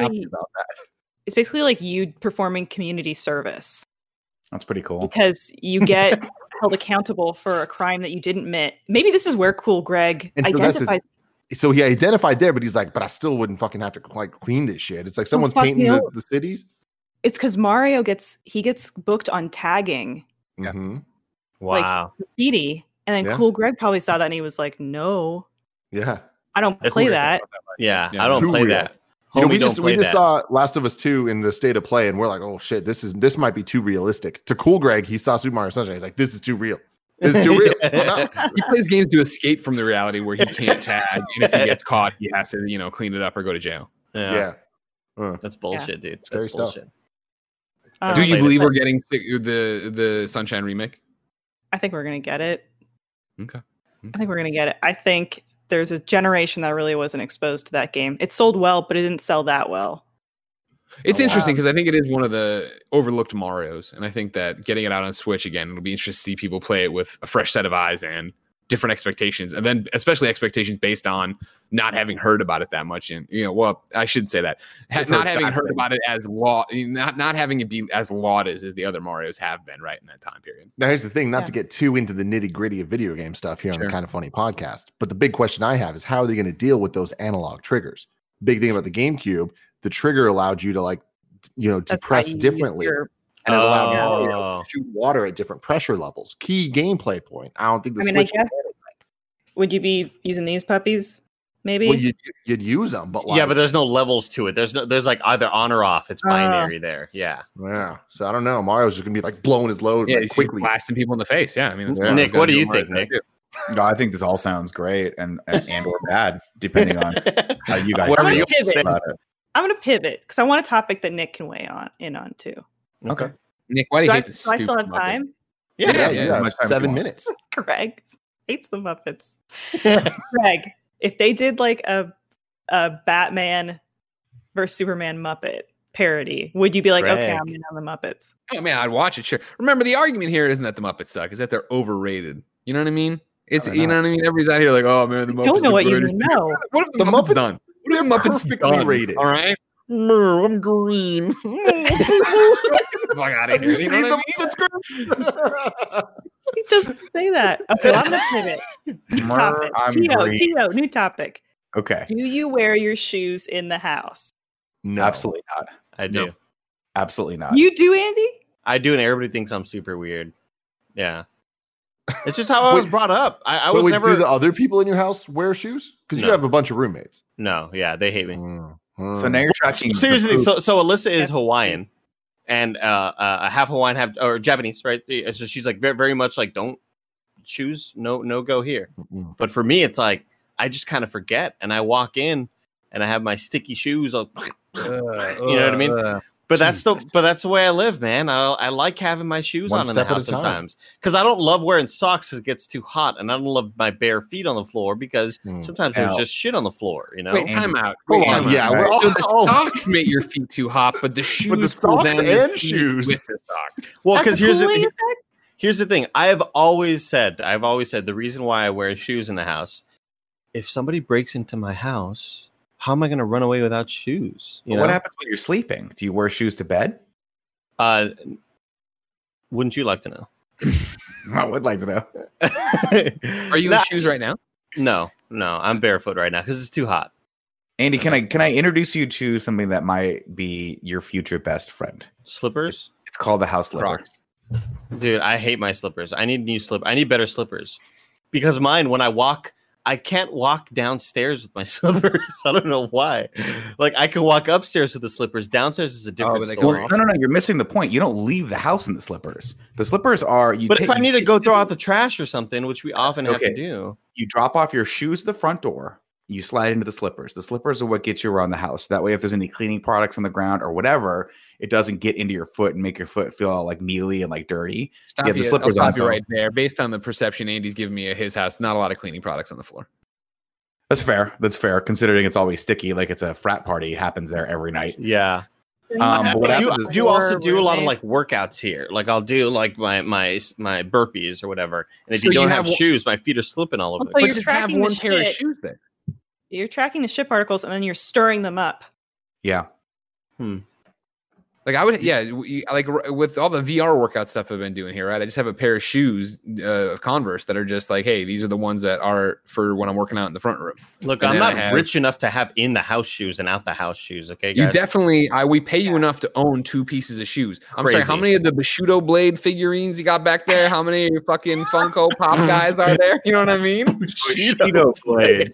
basically like you performing community service. That's pretty cool. Because you get held accountable for a crime that you didn't commit. Maybe this is where Cool Greg identifies. So he identified there, but he's like, but I still wouldn't fucking have to like clean this shit. It's like someone's painting the cities. It's because Mario gets booked on tagging. Mm-hmm. Wow. Like graffiti. And then Cool Greg probably saw that and he was like, no. Yeah. I don't play that. Yeah, I don't play that. We just saw Last of Us 2 in the state of play, and we're like, oh shit, this might be too realistic. To Cool Greg, he saw Super Mario Sunshine. He's like, this is too real. This is too real. He plays games to escape from the reality where he can't tag, and if he gets caught, he has to, clean it up or go to jail. Yeah. That's bullshit, dude. That's bullshit. Do you believe we're getting the Sunshine remake? I think we're gonna get it. Okay. I think we're gonna get it. I think there's a generation that really wasn't exposed to that game. It sold well, but it didn't sell that well. It's interesting because I think it is one of the overlooked Marios. And I think that getting it out on Switch again, it'll be interesting to see people play it with a fresh set of eyes and different expectations. And then especially expectations based on not having heard about it that much. And, I should say that. Not having heard about it as not having it be as lauded as the other Marios have been right in that time period. Now, here's the thing, not to get too into the nitty gritty of video game stuff here on the Kind of Funny podcast. But the big question I have is how are they going to deal with those analog triggers? Big thing about the GameCube, the trigger allowed you to like, That's how depress you use differently. your- And it allowed Mario Oh. to shoot water at different pressure levels. Key gameplay point. I don't think the I mean, I Switch. guess would you be using these puppies? Maybe. Well, you'd use them, but like, Yeah, but there's no levels to it. There's like either on or off. It's binary there. Yeah. yeah. So I don't know. Mario's just gonna be like blowing his load Yeah, like, he's quickly. blasting people in the face. Yeah, I mean, that's Yeah. what Nick, he's gonna what do you Mario think, Nick? do. No, I think this all sounds great and or bad, depending on how you guys Whatever I'm you gonna pivot. about it. I'm gonna pivot because I want a topic that Nick can weigh in on too. Okay. Nick, why do you Do I hate this? still have time? Yeah. You got How much time 7 do you want? minutes. Greg hates the Muppets. Greg, if they did like a Batman versus Superman Muppet parody, would you be like, okay, Greg. I'm in on the Muppets? Oh man, I'd watch it. Sure. Remember, the argument here isn't that the Muppets suck; is that they're overrated. You know what I mean? It's they're you know what I mean. Everybody's out here like, oh man, the Muppets. Don't know the what you greatest thing." know. What have the The Muppets Muppets- done? What have the they're Muppets perfectly done? rated. All right. No, I'm green. Get the fuck out of Have you here. You seen know the what I mean? Muppets, Greg? He doesn't say that. Okay, well, I'm gonna pivot. New topic. I'm Tito, green. Tito, new topic. Okay. Do you wear your shoes in the house? No. Absolutely not. I do. No. Absolutely not. You do, Andy? I do, and everybody thinks I'm super weird. Yeah. It's just how I was brought up. I was never. Do the other people in your house wear shoes? Because you No. have a bunch of roommates. No, yeah, they hate me. So now you're tracking. So here's the thing. food. So Alyssa is Hawaiian, and half Hawaiian, half or Japanese, right? So she's like very, very much like, don't choose, no go here. Mm. But for me, it's like I just kind of forget, and I walk in, and I have my sticky shoes. You know what I mean? But that's the way I live, man. I like having my shoes One on in the step at a house time. sometimes because I don't love wearing socks because it gets too hot, and I don't love my bare feet on the floor because sometimes there's Hell. just shit on the floor. You know? Wait, time out. Hold Wait, on, time yeah, out. we're all- So the oh. socks make your feet too hot, but the shoes cool socks down your and feet shoes. with the socks. Well, That's because a cooling effect? here's the thing. I've always said the reason why I wear shoes in the house. If somebody breaks into my house, how am I going to run away without shoes? You But know? what happens when you're sleeping? Do you wear shoes to bed? Wouldn't you like to know? I would like to know. Are you in shoes right now? No, I'm barefoot right now because it's too hot. Andy, can I introduce you to something that might be your future best friend? Slippers, It's called the house slipper. Crocs. dude. I hate my slippers. I need new slip. I need better slippers because mine, when I walk, I can't walk downstairs with my slippers. I don't know why. Like I can walk upstairs with the slippers. Downstairs is a different but they story. go No, you're missing the point. You don't leave the house in the slippers. The slippers are you. But take, if I need to you- go throw out the trash or something, which we often have Okay. to do, you drop off your shoes at the front door. You slide into the slippers. The slippers are what gets you around the house. That way, if there's any cleaning products on the ground or whatever, it doesn't get into your foot and make your foot feel all like mealy and like dirty. Stop Yeah, the you. I'll slippers stop aren't you going. right there. Based on the perception Andy's giving me at his house, not a lot of cleaning products on the floor. That's fair. That's fair. Considering it's always sticky, like it's a frat party. It happens there every night. yeah. But what I do, happens is- do also do a lot of Roommate. like workouts here. Like I'll do like my burpees or whatever. And if So you don't you have have- shoes, my feet are slipping all over. Also, the you're But just have tracking the one pair of shit. shoes there. You're tracking the ship particles and then you're stirring them up. Yeah. Like I would, yeah, like with all the VR workout stuff I've been doing here, right? I just have a pair of shoes, of Converse, that are just like, hey, these are the ones that are for when I'm working out in the front room. Look, And I'm then I not have- rich enough to have in the house shoes and out the house shoes. Okay, You guys? definitely, we pay you enough to own 2 pieces of shoes. I'm sorry, how Crazy. many of the Bushido Blade figurines you got back there? How many of your fucking Funko Pop guys are there? You know what I mean? Bushido blade.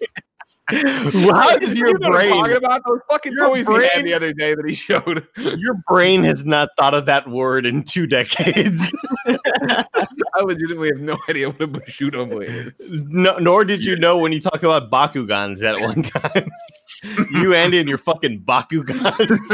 How does your You know what I'm talking brain? about those fucking Your toys he had brain- the other day that he showed. Your brain has not thought of that word in 2 decades. I legitimately have no idea what a Bushido Blade is. No, nor did you know when you talk about Bakugans that one time. You, Andy, and your fucking Bakugans.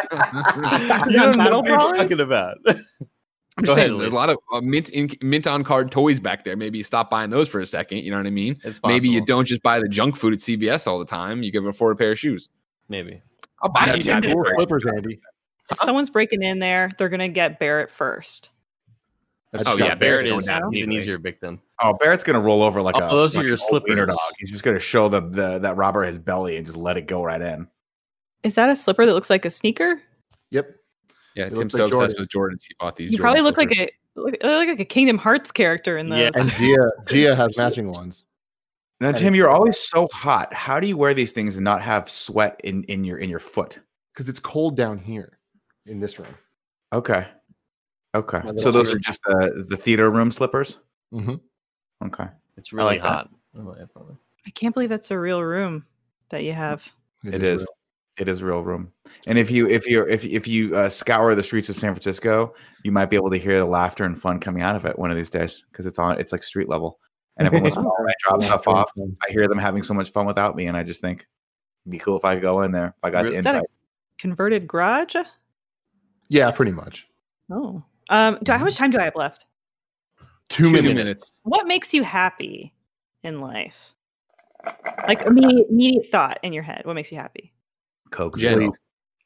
You don't know what you're Brawler? talking about. I'm Go just ahead, saying, there's a Liz. lot of mint on card toys back there. Maybe you stop buying those for a second. You know what I mean? It's Maybe you possible. don't just buy the junk food at CVS all the time. You can afford a pair of shoes. Maybe. I'll buy That's you that. cool. Cool slippers, Andy. If someone's breaking in there, they're gonna get Barrett first. That's Oh not yeah, bad. Barrett going is down he's an easily. easier victim. Oh, Barrett's gonna roll over like Oh, a. those are like your an old wiener slippers. dog. He's just gonna show that Robert his belly and just let it go right in. Is that a slipper that looks like a sneaker? Yep. Yeah, It Tim's looks so like obsessed Jordan. with Jordans. He bought these. You Jordan probably look slippers. look like a Kingdom Hearts character in those. Yeah. And Gia has matching ones. Now, Tim, you're always so hot. How do you wear these things and not have sweat in your foot? because it's cold down here in this room. Okay. Okay. My So little those theater are just the theater room slippers. Mhm. Okay. It's really like that. hot. I can't believe that's a real room that you have. It is. It is real room. And if you scour the streets of San Francisco, you might be able to hear the laughter and fun coming out of it one of these days because it's like street level. And every once in a while, when I drop stuff off, I hear them having so much fun without me, and I just think it'd be cool if I could go in there. If I got the Is that a invite. converted garage? Yeah, pretty much. Oh. How much time do I have left? 2 minutes. 2 minutes. What makes you happy in life? Like immediate thought in your head. What makes you happy? Coke Jen- Zero.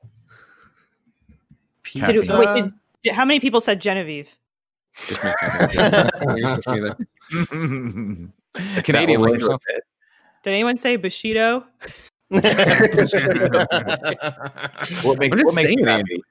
How many people said Genevieve? Just make a Canadian like yourself. Did anyone say Bushido? What makes, I'm just what makes saying, you Andy. Mm. happy?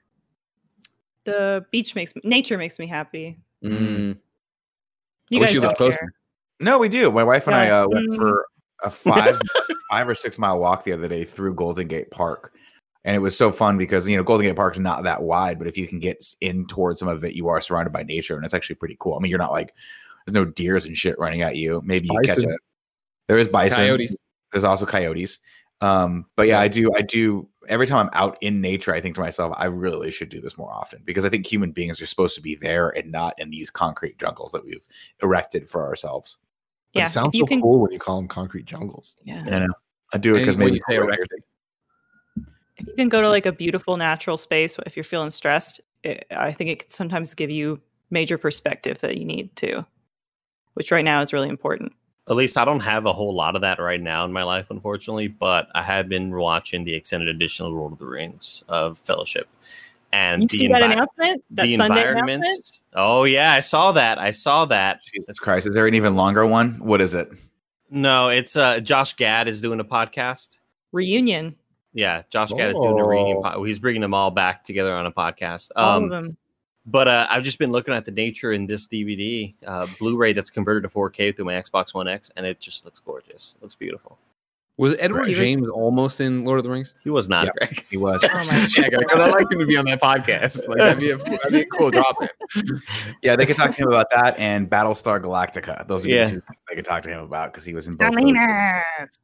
The nature makes me happy. Mm. You I wish guys you lived don't closer. care. No, we do. My wife and I went Mm. for a 5 or 6 mile walk the other day through Golden Gate Park. And it was so fun because, Golden Gate Park's not that wide, but if you can get in towards some of it, you are surrounded by nature. And it's actually pretty cool. I mean, you're not like, there's no deers and shit running at you. Maybe you catch Bison. it. There is bison. Coyotes. There's also coyotes. But yeah, I do. Every time I'm out in nature, I think to myself, I really should do this more often because I think human beings are supposed to be there and not in these concrete jungles that we've erected for ourselves. But Yeah, it sounds if you so can- cool when you call them concrete jungles. Yeah. I know. I do it because When maybe you say erected. If you can go to like a beautiful natural space, if you're feeling stressed, I think it can sometimes give you major perspective that you need to, which right now is really important. At least I don't have a whole lot of that right now in my life, unfortunately. But I have been watching the extended edition of Lord of the Rings of Fellowship, and You see that announcement? That the Sunday environment. announcement? Oh yeah, I saw that. Jesus Christ, is there an even longer one? What is it? No, it's Josh Gad is doing a podcast. Reunion. Yeah, Josh Gad is doing a reunion. Oh. He's bringing them all back together on a podcast. All of them. But I've just been looking at the nature in this DVD Blu-ray that's converted to 4K through my Xbox One X, and it just looks gorgeous. It looks beautiful. Was Edward Right. James almost in Lord of the Rings? He was not Yeah. Greg. He was. Oh my Check it, because I like him to be on that podcast. Like that'd be a cool drop in. Yeah, they could talk to him about that and Battlestar Galactica. Those are Yeah. the two things they could talk to him about because he was in both. those. Salinas.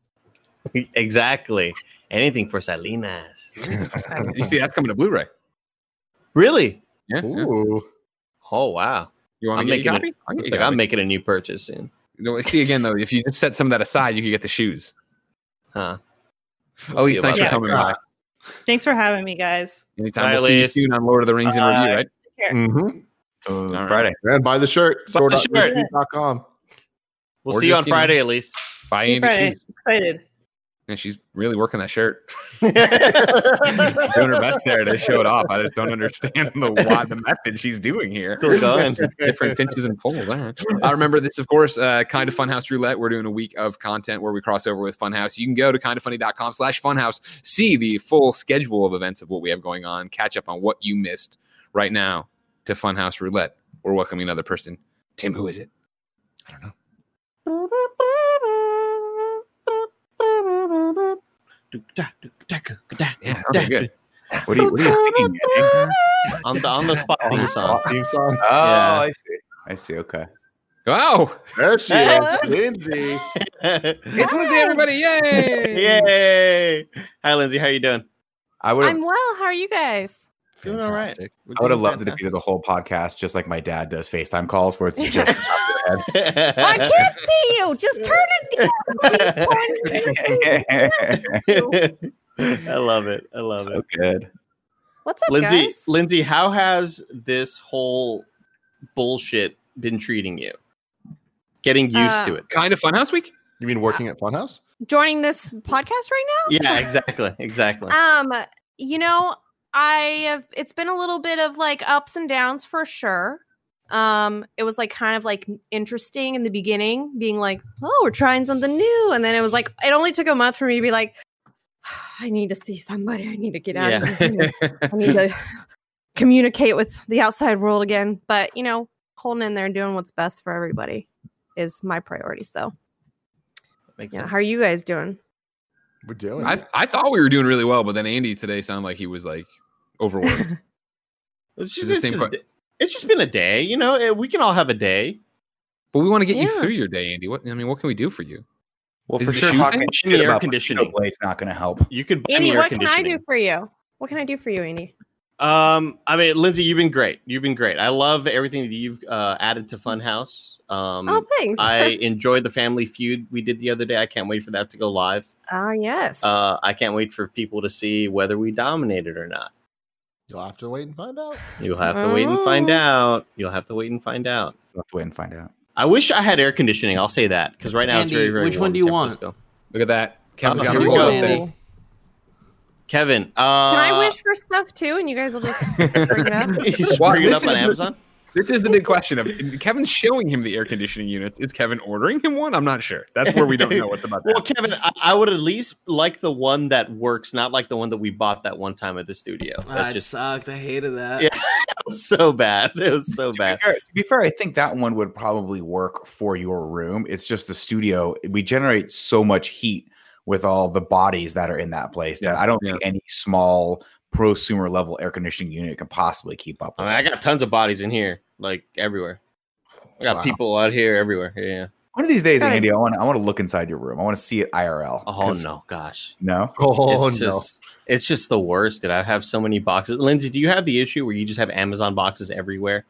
Exactly. Anything for Salinas. You see, that's coming to Blu-ray. Really? Yeah. yeah. Ooh. Oh wow. You want I'm me to get you a making copy? I'll get Looks you like a I'm copy. making a new purchase soon. No, see again though, if you just set some of that aside, you could get the shoes. Huh. Elise, see thanks about for that. coming by. Thanks for having me, guys. Anytime. Bye, We'll see you Elise. soon on Lord of the Rings in Bye. review, right? Mm-hmm. So, right. Friday. And buy the shirt. Buy the shirt. Store.com. We'll Or see you on just, you know, Friday, at least. Buy See you Andy's Friday. shoes. Excited. And she's really working that shirt. Doing her best there to show it off. I just don't understand the method she's doing here. Still going. Different pinches and pulls. All right. I remember this, of course, Kind of Funhouse Roulette. We're doing a week of content where we cross over with Funhouse. You can go to kindoffunny.com/funhouse, see the full schedule of events of what we have going on, catch up on what you missed right now to Funhouse Roulette. We're welcoming another person. Tim, who is it? I don't know. Yeah, okay, good. What are you singing? Andy? on the spot theme song. Theme song. Oh, Yeah. I see. I see. Okay. Oh, There she is. Lindsay. it's Lindsay, everybody. Yay. Yay! Hi, Lindsay. How you doing? I would have. I'm well. How are you guys? Doing all right. Fantastic. We're I would have doing loved it if you did the whole podcast just like my dad does FaceTime calls where it's just top of fantastic. I can't see you. Just turn it down. I love it. I love so it. good. What's up, Lindsay, guys? Lindsay, how has this whole bullshit been treating you? Getting used to it. Kind of Funhouse Week? You mean working at Funhouse? Joining this podcast right now? Yeah, exactly. Exactly. You know, it's been a little bit of like ups and downs for sure. It was like kind of like interesting in the beginning, being like, oh, we're trying something new. And then it was like, it only took a month for me to be like, I need to see somebody. I need to get out of here. I need to communicate with the outside world again. But, you know, holding in there and doing what's best for everybody is my priority. So, Makes yeah. sense. How are you guys doing? We're doing it. I thought we were doing really well, but then Andy today sounded like he was like overworked. It's It's the same it's just been a day. You know, we can all have a day. But we want to get you Yeah. through your day, Andy. What can we do for you? Well, Is for it the sure, shoe talking thing? shit Air about conditioning. mosquito blade's not going to help. You could buy Andy, me air what can I do conditioning. for you? What can I do for you, Andy? I mean, Lindsay, you've been great. You've been great. I love everything that you've added to Funhouse. Oh, thanks. I enjoyed the Family Feud we did the other day. I can't wait for that to go live. Yes. I can't wait for people to see whether we dominated or not. You'll have to wait and find out. You'll have to wait and find Oh. out. You'll have to wait and find out. We'll have to wait and find out. I wish I had air conditioning. I'll say that because right now Andy, it's very, very which warm one in do you San want? Francisco. Look at that. Kevin's Oh, got here a we roll go. up there. Ooh. Kevin, Can I wish for stuff too, and you guys will just bring it up? you just Well, bring it this up on is the- Amazon? This is the big question of Kevin's showing him the air conditioning units. Is Kevin ordering him one? I'm not sure. That's where we don't know what's about. Well, Kevin, I would at least like the one that works, not like the one that we bought that one time at the studio. That It just sucked. I hated that. Yeah. was so bad. It was so bad. To be fair, I think that one would probably work for your room. It's just the studio. We generate so much heat with all the bodies that are in that place that I don't think any small prosumer level air conditioning unit can possibly keep up with. I mean, I got tons of bodies in here, like everywhere. I got Wow. people out here everywhere. Yeah. One of these days, Sorry. Andy, I want to look inside your room. I want to see it IRL. Oh 'Cause- no, gosh. no. Oh it's just, it's just the worst. Did I have so many boxes? Lindsay, do you have the issue where you just have Amazon boxes everywhere?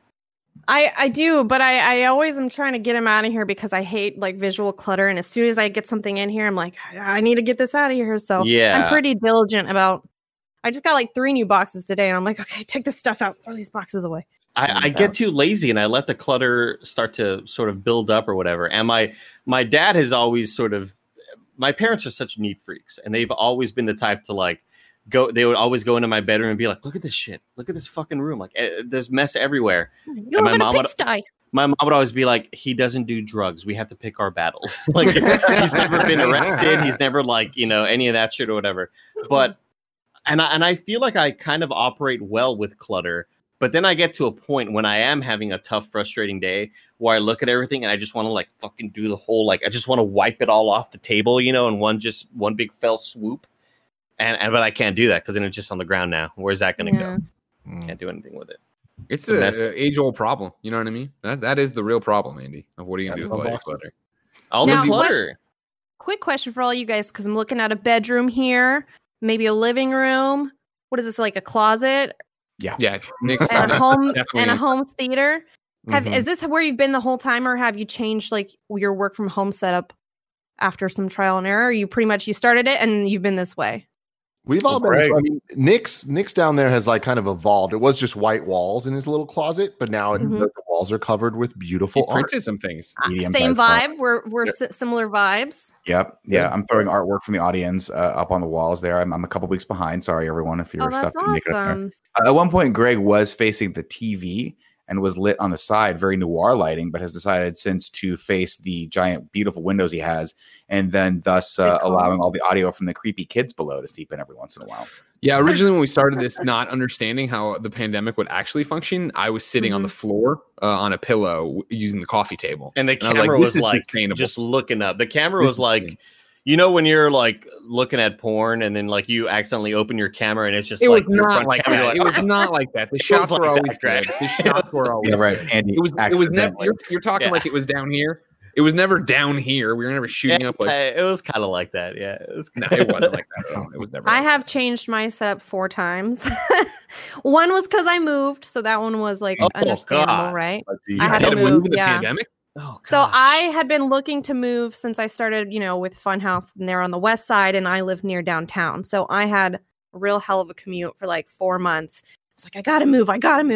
I do, but I always am trying to get him out of here because I hate like visual clutter. And as soon as I get something in here, I'm like, I need to get this out of here. So Yeah. I'm pretty diligent about. I just got like 3 new boxes today, and I'm like, okay, take this stuff out, throw these boxes away. I get too lazy and I let the clutter start to sort of build up or whatever. And my dad has always sort of, my parents are such neat freaks, and they've always been the type to like go. They would always go into my bedroom and be like, "Look at this shit! Look at this fucking room! Like, there's mess everywhere." You my look at mom a would- pigsty. My mom would always be like, "He doesn't do drugs. We have to pick our battles." Like, he's never been arrested. He's never like any of that shit or whatever. But and I feel like I kind of operate well with clutter. But then I get to a point when I am having a tough, frustrating day where I look at everything and I just want to like fucking do the whole, like, I just want to wipe it all off the table, in one big fell swoop. But I can't do that because then it's just on the ground now. Where's that going to Yeah. go? Can't do anything with it. It's a mess. a age-old problem. You know what I mean? That is the real problem, Andy. Of what are you gonna do with all your Amazon clutter? All Now, the clutter. Quick question for all you guys, because I'm looking at a bedroom here, maybe a living room. What is this, like a closet Yeah, Nick's and a that's home definitely- and a home theater? Mhm. Is this where you've been the whole time, or have you changed like your work from home setup after some trial and error? You pretty much you started it and you've been this way. We've all been. Greg. I mean, Nick's down there has like kind of evolved. It was just white walls in his little closet, but now Mhm. the walls are covered with He beautiful art. printed some things. Same Medium-sized font. vibe. We're similar vibes. Yep. Yeah. I'm throwing artwork from the audience up on the walls there. I'm a couple weeks behind. Sorry, everyone, if Oh, your that's stuff didn't make it up there. awesome. At one point, Greg was facing the TV and was lit on the side, very noir lighting, but has decided since to face the giant, beautiful windows he has, and then thus Good call. allowing all the audio from the creepy kids below to seep in every once in a while. Yeah, originally when we started this, not understanding how the pandemic would actually function, I was sitting on the floor on a pillow using the coffee table. And the And I was like, camera this was is like sustainable. just looking up. The camera This was is like, sustainable. when you're like looking at porn and then like you accidentally open your camera and it's just It was like your not front like camera, that. you're It was not like that. The shots like were that, always Greg. good. The shots were always Yeah, right. good. Andy, It was never. accidentally. You're talking Yeah. like it was down here. It was never down here. We were never shooting up like. it was kind of like that. Yeah, it was. No, it wasn't like that at all. It was never. I like have changed my setup 4 times. One was because I moved, so that one was like Oh, understandable, God. right? But I had that. to Did you move, in the yeah. pandemic? Oh, So gosh. I had been looking to move since I started, with Funhouse, and they're on the west side, and I live near downtown. So I had a real hell of a commute for like 4 months. It's like, I gotta move.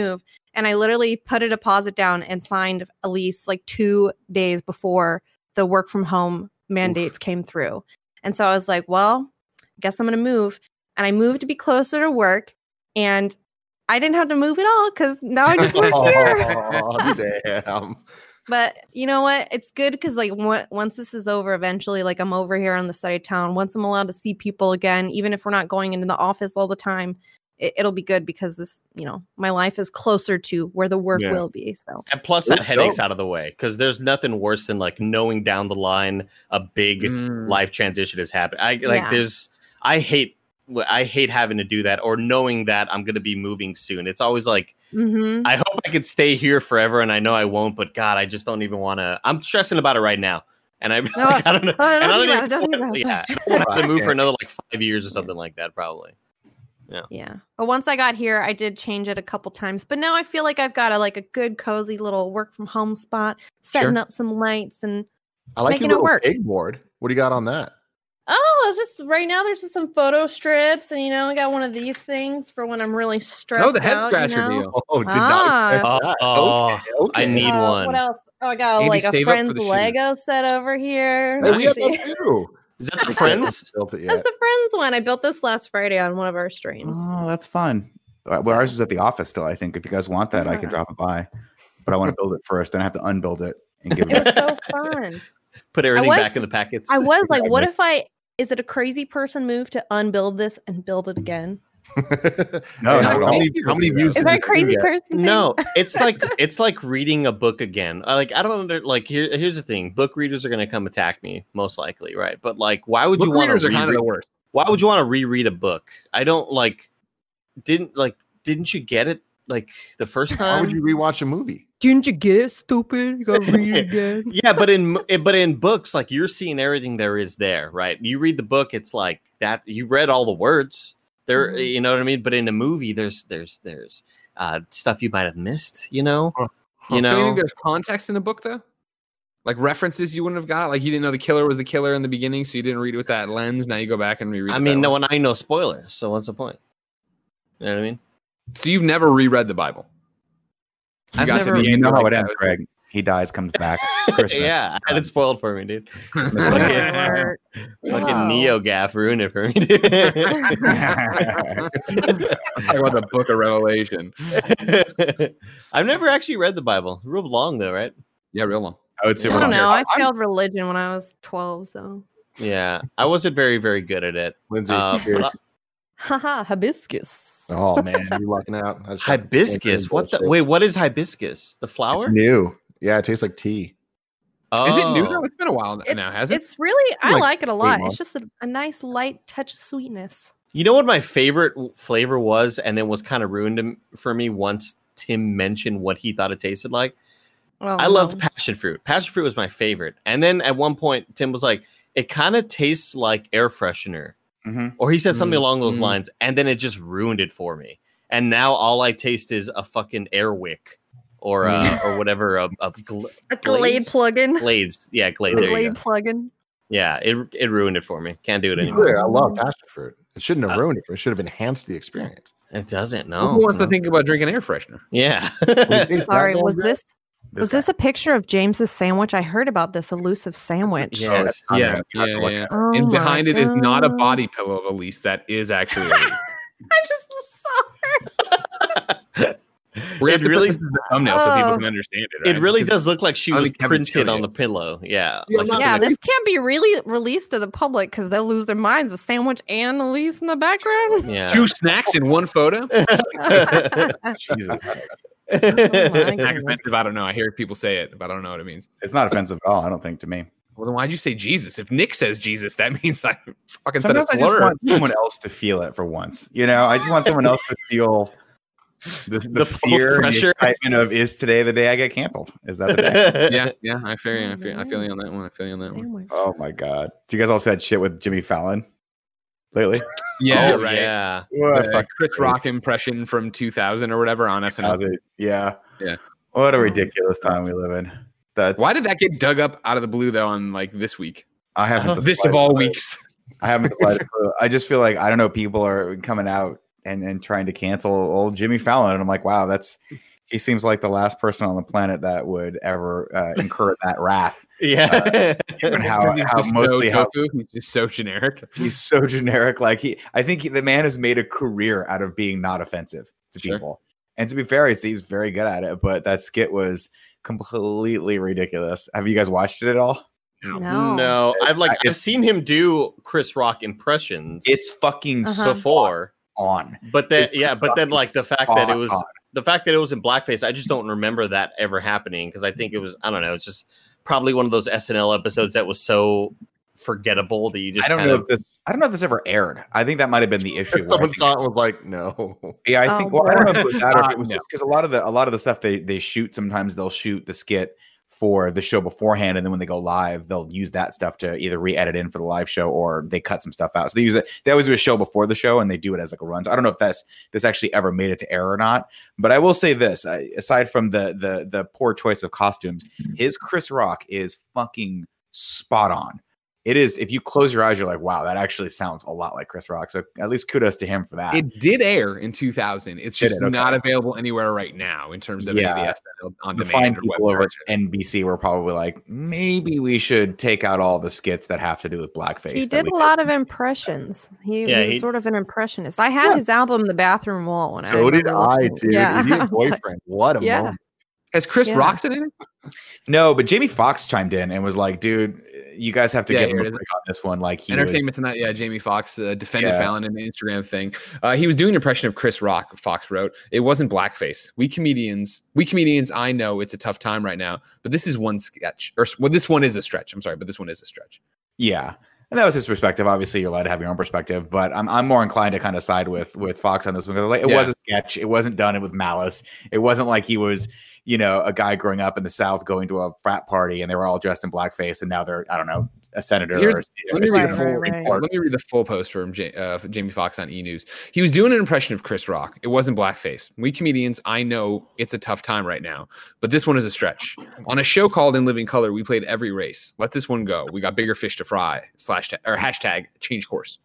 And I literally put a deposit down and signed a lease like 2 days before the work from home mandates came through. And so I was like, well, I guess I'm gonna move. And I moved to be closer to work. And I didn't have to move at all because now I just work here. Oh, damn. But you know what? It's good because like once this is over, eventually, like I'm over here on the side of town. Once I'm allowed to see people again, even if we're not going into the office all the time, it'll be good because this, my life is closer to where the work Yeah. will be. So And plus that That's headache's dope. out of the way, because there's nothing worse than like knowing down the line a big life transition has happened. Yeah. I hate having to do that, or knowing that I'm going to be moving soon. It's always like, mhm. I hope I could stay here forever, and I know I won't, but God, I just don't even want to. I'm stressing about it right now. And I don't know. Oh, And don't I think don't about it, don't think even about it. yeah, I don't want to move for another like 5 years or something like that, probably. Yeah. But once I got here, I did change it a couple times. But now I feel like I've got a good cozy little work from home spot, setting Sure. up some lights and I like your making it little work. pig board. What do you got on that? oh, it's just right now there's just some photo strips and I got one of these things for when I'm really stressed the head out, scratcher deal. Oh, did Ah. not expect that. Oh, Okay. I need one. What else? Oh, I got Maybe like a save up for friend's the shoot. Lego set over here. Hey, we have Nice. that too. Is that the friends? Built it That's yet. the friends one. I built this last Friday on one of our streams. Oh, that's fun. Well, ours is at the office still. I think if you guys want that, I can Yeah. drop it by. But I want to build it first. Then I have to unbuild it and give It it. was so fun. Put everything was- back in the packets. I was like, what Exactly. if is it a crazy person move to unbuild this and build it again? No, Hey, not how at all. many views? Is did that this a crazy get? person thing? No, it's like reading a book again. I don't here's the thing. Book readers are going to come attack me most likely, right? But like, why would you Book want readers to are kind of the worst. Why would you want to reread a book? I don't didn't you get it like the first Why time? would you rewatch a movie? Didn't you get it, stupid? You gotta read it again. Yeah, but in books, like you're seeing everything there is there, right? You read the book, it's like that. You read all the words there, Mhm. you know what I mean. But in a movie, there's stuff you might have missed, you know. Do you think there's context in a book though? Like references you wouldn't have got? Like you didn't know the killer was the killer in the beginning, so you didn't read it with that lens. Now you go back and reread I it mean, that no way. one I know spoilers, so what's the point? You know what I mean? So you've never reread the Bible? You I've got never- to the You end. know you're how like, it ends, "That was Greg. He dies, comes back. Christmas. Yeah, I had it spoiled for me, dude. Christmas Spoiler Day. alert. Fucking Whoa. Neo Gaff ruined it for me. Dude. Talk about the Book of Revelation. I've never actually read the Bible. Real long though, right? Yeah, real long. I would I super don't long. know. I I'm- failed religion when I was 12, so. Yeah, I wasn't very, very good at it. Lindsay, But here. Haha, hibiscus. Oh man, you're lucking out. I just got the hibiscus. What the? bullshit. Wait, what is hibiscus? The It's flower? new. Yeah, it tastes like tea. Is it new Oh. though? It's been a while now, has it? It's really, I Like like it a lot. 8 It's just a nice light touch of sweetness. You know what my favorite flavor was, and then was kind of ruined for me once Tim mentioned what he thought it tasted like. Oh, I loved no. passion fruit. Passion fruit was my favorite. And then at one point, Tim was like, "It kind of tastes like air freshener," Mhm. or he said something along those Mm. lines, and then it just ruined it for me. And now all I taste is a fucking air wick, or whatever. A Glade Glaze? plugin. Glades, yeah, Glade. There you Glade go. plugin. Yeah, it ruined it for me. Can't do it To be anymore. clear, I love passion fruit. It shouldn't have ruined it. It should have enhanced the experience. It doesn't. No. Who wants no. to think about drinking air freshener? Yeah. Sorry, was guy? this This a picture of James's sandwich? I heard about this elusive sandwich. Yeah. that's Yes. not Yeah, bad. yeah, yeah. Oh And my behind it is not a God. body pillow of Elise. That is actually Elise. I just saw her. We're It gonna really- really put this as the thumbnail so people Oh. can understand it. It right? really Because does look like she I don't was think Kevin showed printed on it. the pillow. Yeah. Yeah, like I'm it's Yeah, in this can't be really released to the public because they'll lose their minds. A sandwich and Elise in the background. a- yeah. two snacks in one photo. Jesus. Oh my Snack goodness. offensive. I don't know. I hear people say it, but I don't know what it means. It's not offensive at all, I don't think, to me. Well, then why'd you say Jesus? If Nick says Jesus, that means I fucking said a Sometimes I just slur. want someone else to feel it for once. You know, I just want someone else to feel the The full fear and the pressure. excitement of, is today the day I get canceled? Is that the day? Yeah, I feel you. I feel you on that one. I feel you on that one. Sandwich. Oh my God. Do you guys all said shit with Jimmy Fallon lately? Yeah, Oh, right. yeah. The Chris Rock impression from 2000 or whatever on SNL. Yeah. Yeah. What a ridiculous time we live in. That's Why did that get dug up out of the blue though on like this week? I haven't the This of slightest all clue. weeks. I haven't the slightest clue. I just feel like I don't know. People are coming out and trying to cancel old Jimmy Fallon, and I'm like, wow, he seems like the last person on the planet that would ever incur that wrath. Yeah. Given how He's just mostly so how tofu. He's just so generic. he's so generic. Like I think the man has made a career out of being not offensive to Sure. people. And to be fair, he's very good at it. But that skit was completely ridiculous. Have you guys watched it at all? No. No, I've seen him do Chris Rock impressions It's fucking Uh-huh. before. on. But then, It's yeah, but then like the fact that it was spot on. the fact that it was in blackface, I just don't remember that ever happening because I think it was, I don't know, it's just probably one of those SNL episodes that was so forgettable that you just I don't know if this ever aired. I think that might have been the issue. Someone saw it and was like, no. Yeah, I think. Well, I don't know if it was that or if it was No. just because a lot of the stuff they shoot. Sometimes they'll shoot the skit for the show beforehand, and then when they go live, they'll use that stuff to either re-edit in for the live show or they cut some stuff out. So they use it. They always do a show before the show, and they do it as like a run. So I don't know if this actually ever made it to air or not. But I will say this: aside from the poor choice of costumes, his Chris Rock is fucking spot on. It is. If you close your eyes, you're like, wow, that actually sounds a lot like Chris Rock. So at least kudos to him for that. It did air in 2000. It's Did just it? Okay. not available anywhere right now in terms of any of the SNL on The demand fine or people web over at version. NBC were probably like, maybe we should take out all the skits that have to do with blackface. He that did we a lot of impressions. He was he- sort of an impressionist. I had his album, The Bathroom Wall, when So did remember I, listening. dude. Yeah. Idiot boyfriend. What a Yeah. moment. Has Chris Yeah. Rock said anything? No, but Jamie Foxx chimed in and was like, dude, you guys have to Yeah, give here him it a is. break on this one. Like he was, Entertainment Tonight. Yeah, Jamie Foxx defended Yeah. Fallon in the Instagram thing. He was doing an impression of Chris Rock. Fox wrote, "It wasn't blackface. We comedians, I know it's a tough time right now, but this is one sketch. This one is a stretch. I'm sorry, but this one is a stretch." yeah. And that was his perspective. Obviously, you're allowed to have your own perspective, but I'm more inclined to kind of side with Fox on this one. Like, it Yeah. was a sketch. It wasn't done with malice. It wasn't like he was, a guy growing up in the South going to a frat party and they were all dressed in blackface, and now they're, I don't know, a senator. Here's- Or, Let me, a read senator the from full, the Supreme right. Court. let me read the full post from Jamie Foxx on E! News. He was doing an impression of Chris Rock. It wasn't blackface. We comedians, I know it's a tough time right now, but this one is a stretch. On a show called In Living Color, we played every race. Let this one go. We got bigger fish to fry. Hashtag change course.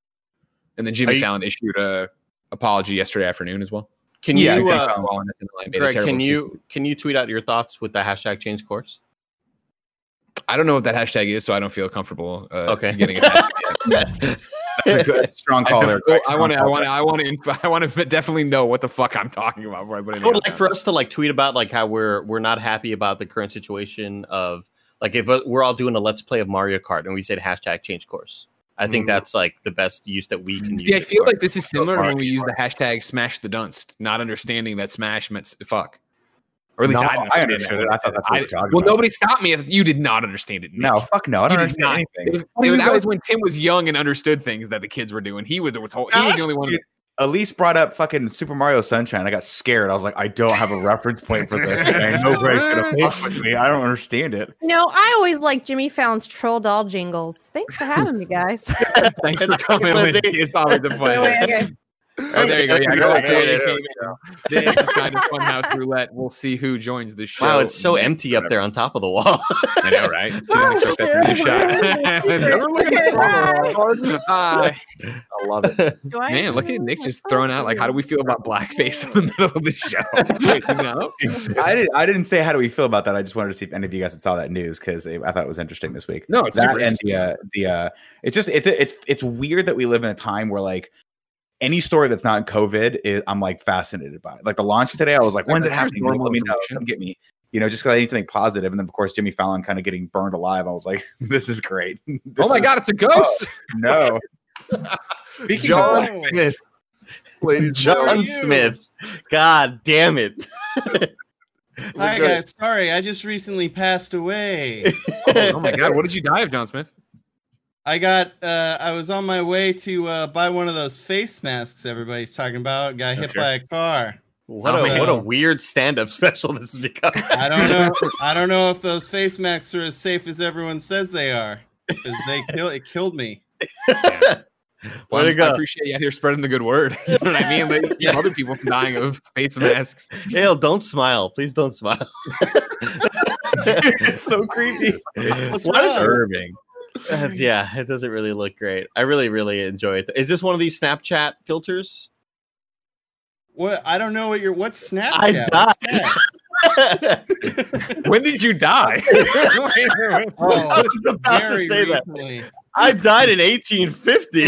And then Jimmy Fallon issued a apology yesterday afternoon as well. Can Yeah, you, I think, Greg, can you tweet out your thoughts with the hashtag change course? I don't know what that hashtag is, so I don't feel comfortable. Okay. Getting a hashtag yet. That's a good strong call there. Greg. I want to definitely know what the fuck I'm talking about before I put it. I would like for us to like tweet about like how we're not happy about the current situation of like if we're all doing a let's play of Mario Kart and we said hashtag change course. I think that's like the best use that we can See, use. I it feel for. like this is similar to when we use the hashtag smash the dunst, not understanding that smash meant fuck. Or at least No, I, didn't I understand understood that. it. I thought that's what we were talking Well, about. nobody stopped me if you did not understand it. Nick. No, fuck no. I don't You did understand not. anything. That was when Tim was young and understood things that the kids were doing. He was the only one. Elise brought up fucking Super Mario Sunshine. I got scared. I was like, I don't have a reference point for this. I know Greg's gonna fuck with me. I don't understand it. No, I always like Jimmy Fallon's troll doll jingles. Thanks for having me, guys. Thanks for coming, Lindsay. Lindsay. It's always a pleasure. Okay. Oh, there you go. Yeah, There go. you go. This is kind of Funhouse Roulette. We'll see who joins the show. Wow, it's so empty up there on top of the wall. I know, right? She didn't expect that to be a shot. Never look at the I love it. Do I Man, look at Nick just throwing out like, how do we feel about blackface in the middle of the show? You know? I didn't say how do we feel about that. I just wanted to see if any of you guys had saw that news because I thought it was interesting this week. No, it's that super and it's weird that we live in a time where like any story that's not COVID I'm like fascinated by it. Like the launch today, I was like, when's it There's happening? normal Let me know. information. Come get me. Just because I need something positive. And then of course Jimmy Fallon kind of getting burned alive. I was like, this is great. Oh my God, it's a ghost. No. Speaking John of Smith. Ladies and John gentlemen. Smith. God damn it. Hi guys, sorry, I just recently passed away. Oh my God, what did you die of, John Smith? I was on my way to buy one of those face masks everybody's talking about. Got hit sure. by a car. What Oh, a man. what a weird stand-up special this has become. I don't know. I don't know if those face masks are as safe as everyone says they are. Because it killed me. Well, Way to I go. appreciate you out here spreading the good word. You know what I mean? Like, keep other people from dying of face masks. Hale, don't smile. Please don't smile. it's so creepy. What is Disturbing. yeah, it doesn't really look great. I really, really enjoy it. Is this one of these Snapchat filters? What? I don't know what's Snapchat. I What's died. that? When did you die? Oh, was about to very say that. recently. I died in 1850.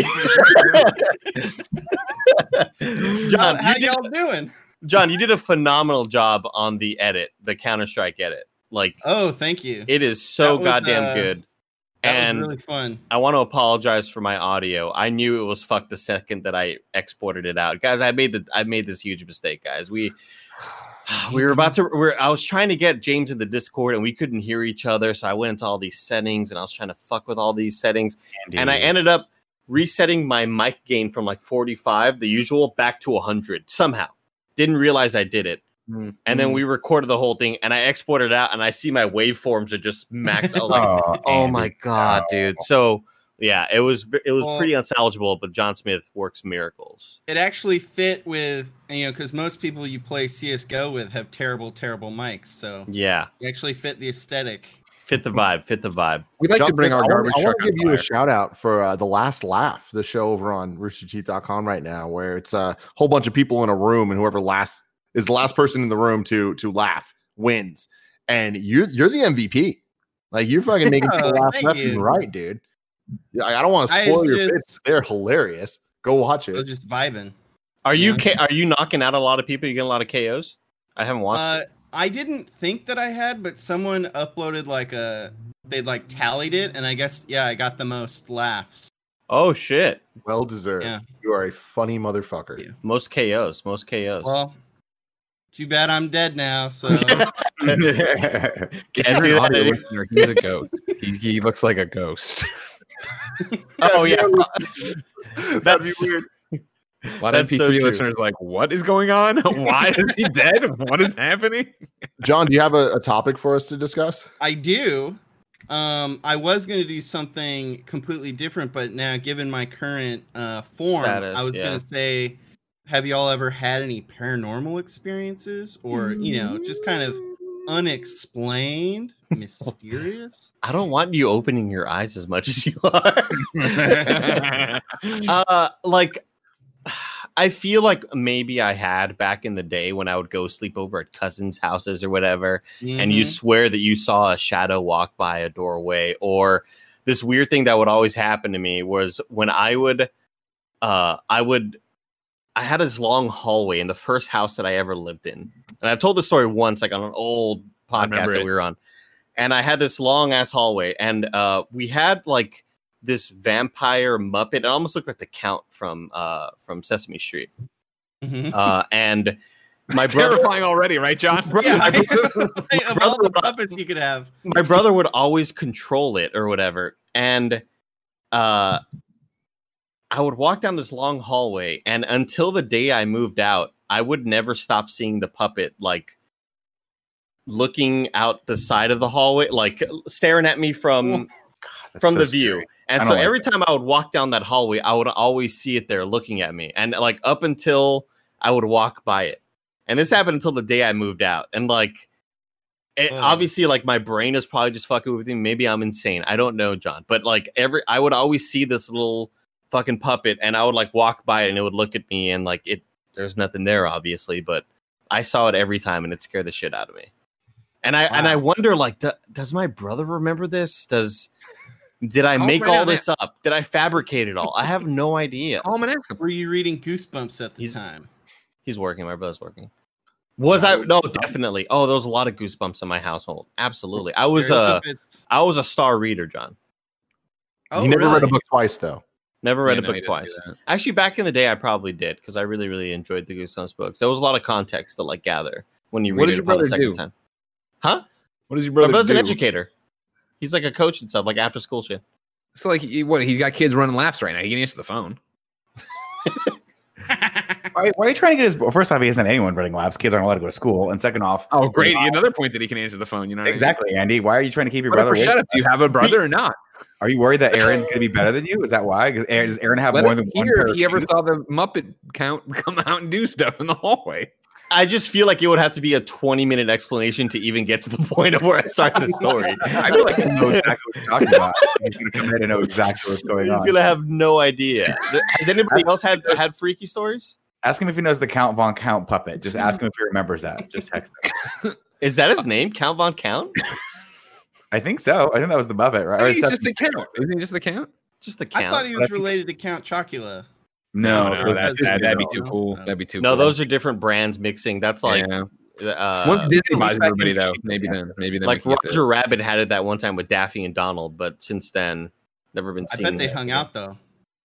John, How you did, y'all doing? John, you did a phenomenal job on the edit, the Counter-Strike edit. Like, Oh, thank you. it is so That was, goddamn good. And was really fun. I want to apologize for my audio. I knew it was fucked the second that I exported it out, guys. I made this huge mistake, guys. We were about to. I was trying to get James in the Discord, and we couldn't hear each other. So I went into all these settings, and I was trying to fuck with all these settings, and I ended up resetting my mic gain from like 45, the usual, back to 100 somehow. Didn't realize I did it. And then we recorded the whole thing, and I exported it out, and I see my waveforms are just maxed out. Like, oh my god, dude! So yeah, it was pretty unsalvageable. But John Smith works miracles. It actually fit with because most people you play CS:GO with have terrible mics. So yeah, it actually fit the aesthetic. Fit the vibe. We'd like to bring our garbage I truck. want to give you a shout out for The Last Laugh, the show over on roosterteeth.com right now, where it's a whole bunch of people in a room, and whoever is the last person in the room to laugh wins. And you're the MVP. Like, you're fucking making people laugh left and right, dude. I don't want to spoil your bits. They're hilarious. Go watch it. They're just vibing. Are you knocking out a lot of people? You get a lot of KOs? I haven't watched it. I didn't think that I had, but someone uploaded they tallied it, and I guess I got the most laughs. Oh shit. Well deserved. Yeah. You are a funny motherfucker. Yeah. Most KOs. Well, too bad I'm dead now, so Can't do that. He's a ghost. He looks like a ghost. Oh yeah. That'd be weird. A lot of MP3 listeners are like, what is going on? Why is he dead? What is happening? John, do you have a topic for us to discuss? I do. I was going to do something completely different, but now given my current form, status, I was going to say, have y'all ever had any paranormal experiences or, just kind of unexplained, mysterious? I don't want you opening your eyes as much as you are. I feel like maybe I had back in the day when I would go sleep over at cousins' houses or whatever, and you swear that you saw a shadow walk by a doorway. Or this weird thing that would always happen to me was when I had this long hallway in the first house that I ever lived in. And I've told this story once, like on an old podcast that we were on. And I had this long ass hallway, and we had like this vampire Muppet. It almost looked like the Count from Sesame Street. And my brother, terrifying already, right, John? Of all the puppets you could have, my brother would always control it or whatever. And I would walk down this long hallway, and until the day I moved out, I would never stop seeing the puppet, like looking out the side of the hallway, like staring at me from the view. And so every time I would walk down that hallway, I would always see it there looking at me. And like up until I would walk by it. And this happened until the day I moved out. And like, obviously, like my brain is probably just fucking with me. Maybe I'm insane. I don't know, John. But like I would always see this little fucking puppet, and I would like walk by it, and it would look at me, and like there's nothing there, obviously, but I saw it every time, and it scared the shit out of me. And I wonder, like, does my brother remember this? Did I make all this up? Did I fabricate it all? I have no idea. Call him and ask him. Were you reading Goosebumps at the time? He's working. My brother's working. No, definitely. Oh, there was a lot of Goosebumps in my household. Absolutely. I was a star reader, John. You never read a book twice, though. Never read a book twice. Actually, back in the day, I probably did, because I really, really enjoyed the Goosebumps books. There was a lot of context to like gather when you read it the second time. Huh? What does your brother do? My brother's an educator. He's like a coach and stuff, like after school shit. So like, he's got kids running laps right now. He can answer the phone. Why are you trying to get his? Well, first off, he isn't anyone running laps. Kids aren't allowed to go to school. And second off, oh great, another point that he can answer the phone. You know exactly, what I mean? Andy. Why are you trying to keep your brother? Shut up. Do you have a brother or not? Are you worried that Aaron's going to be better than you? Is that why? Does Aaron have more than one pair? If he ever saw the Muppet Count come out and do stuff in the hallway. I just feel like it would have to be a 20-minute explanation to even get to the point of where I started the story. I feel like he knows exactly what you're talking about. He's going to come in and know exactly what's going on. He's going to have no idea. Has anybody else had freaky stories? Ask him if he knows the Count Von Count puppet. Just ask him if he remembers that. Just text him. Is that his name? Count Von Count? I think so. I think that was the Muppet, right? He's just the Count. Isn't he just the Count? Just the Count. I thought he was related to Count Chocula. No, that'd be too cool. That'd be too cool. No, those are different brands mixing. That's like Once Disney buys respect everybody, him. though, maybe then we like can get there. Roger Rabbit had it that one time with Daffy and Donald, but since then, never been I seen. bet they that hung again. out though.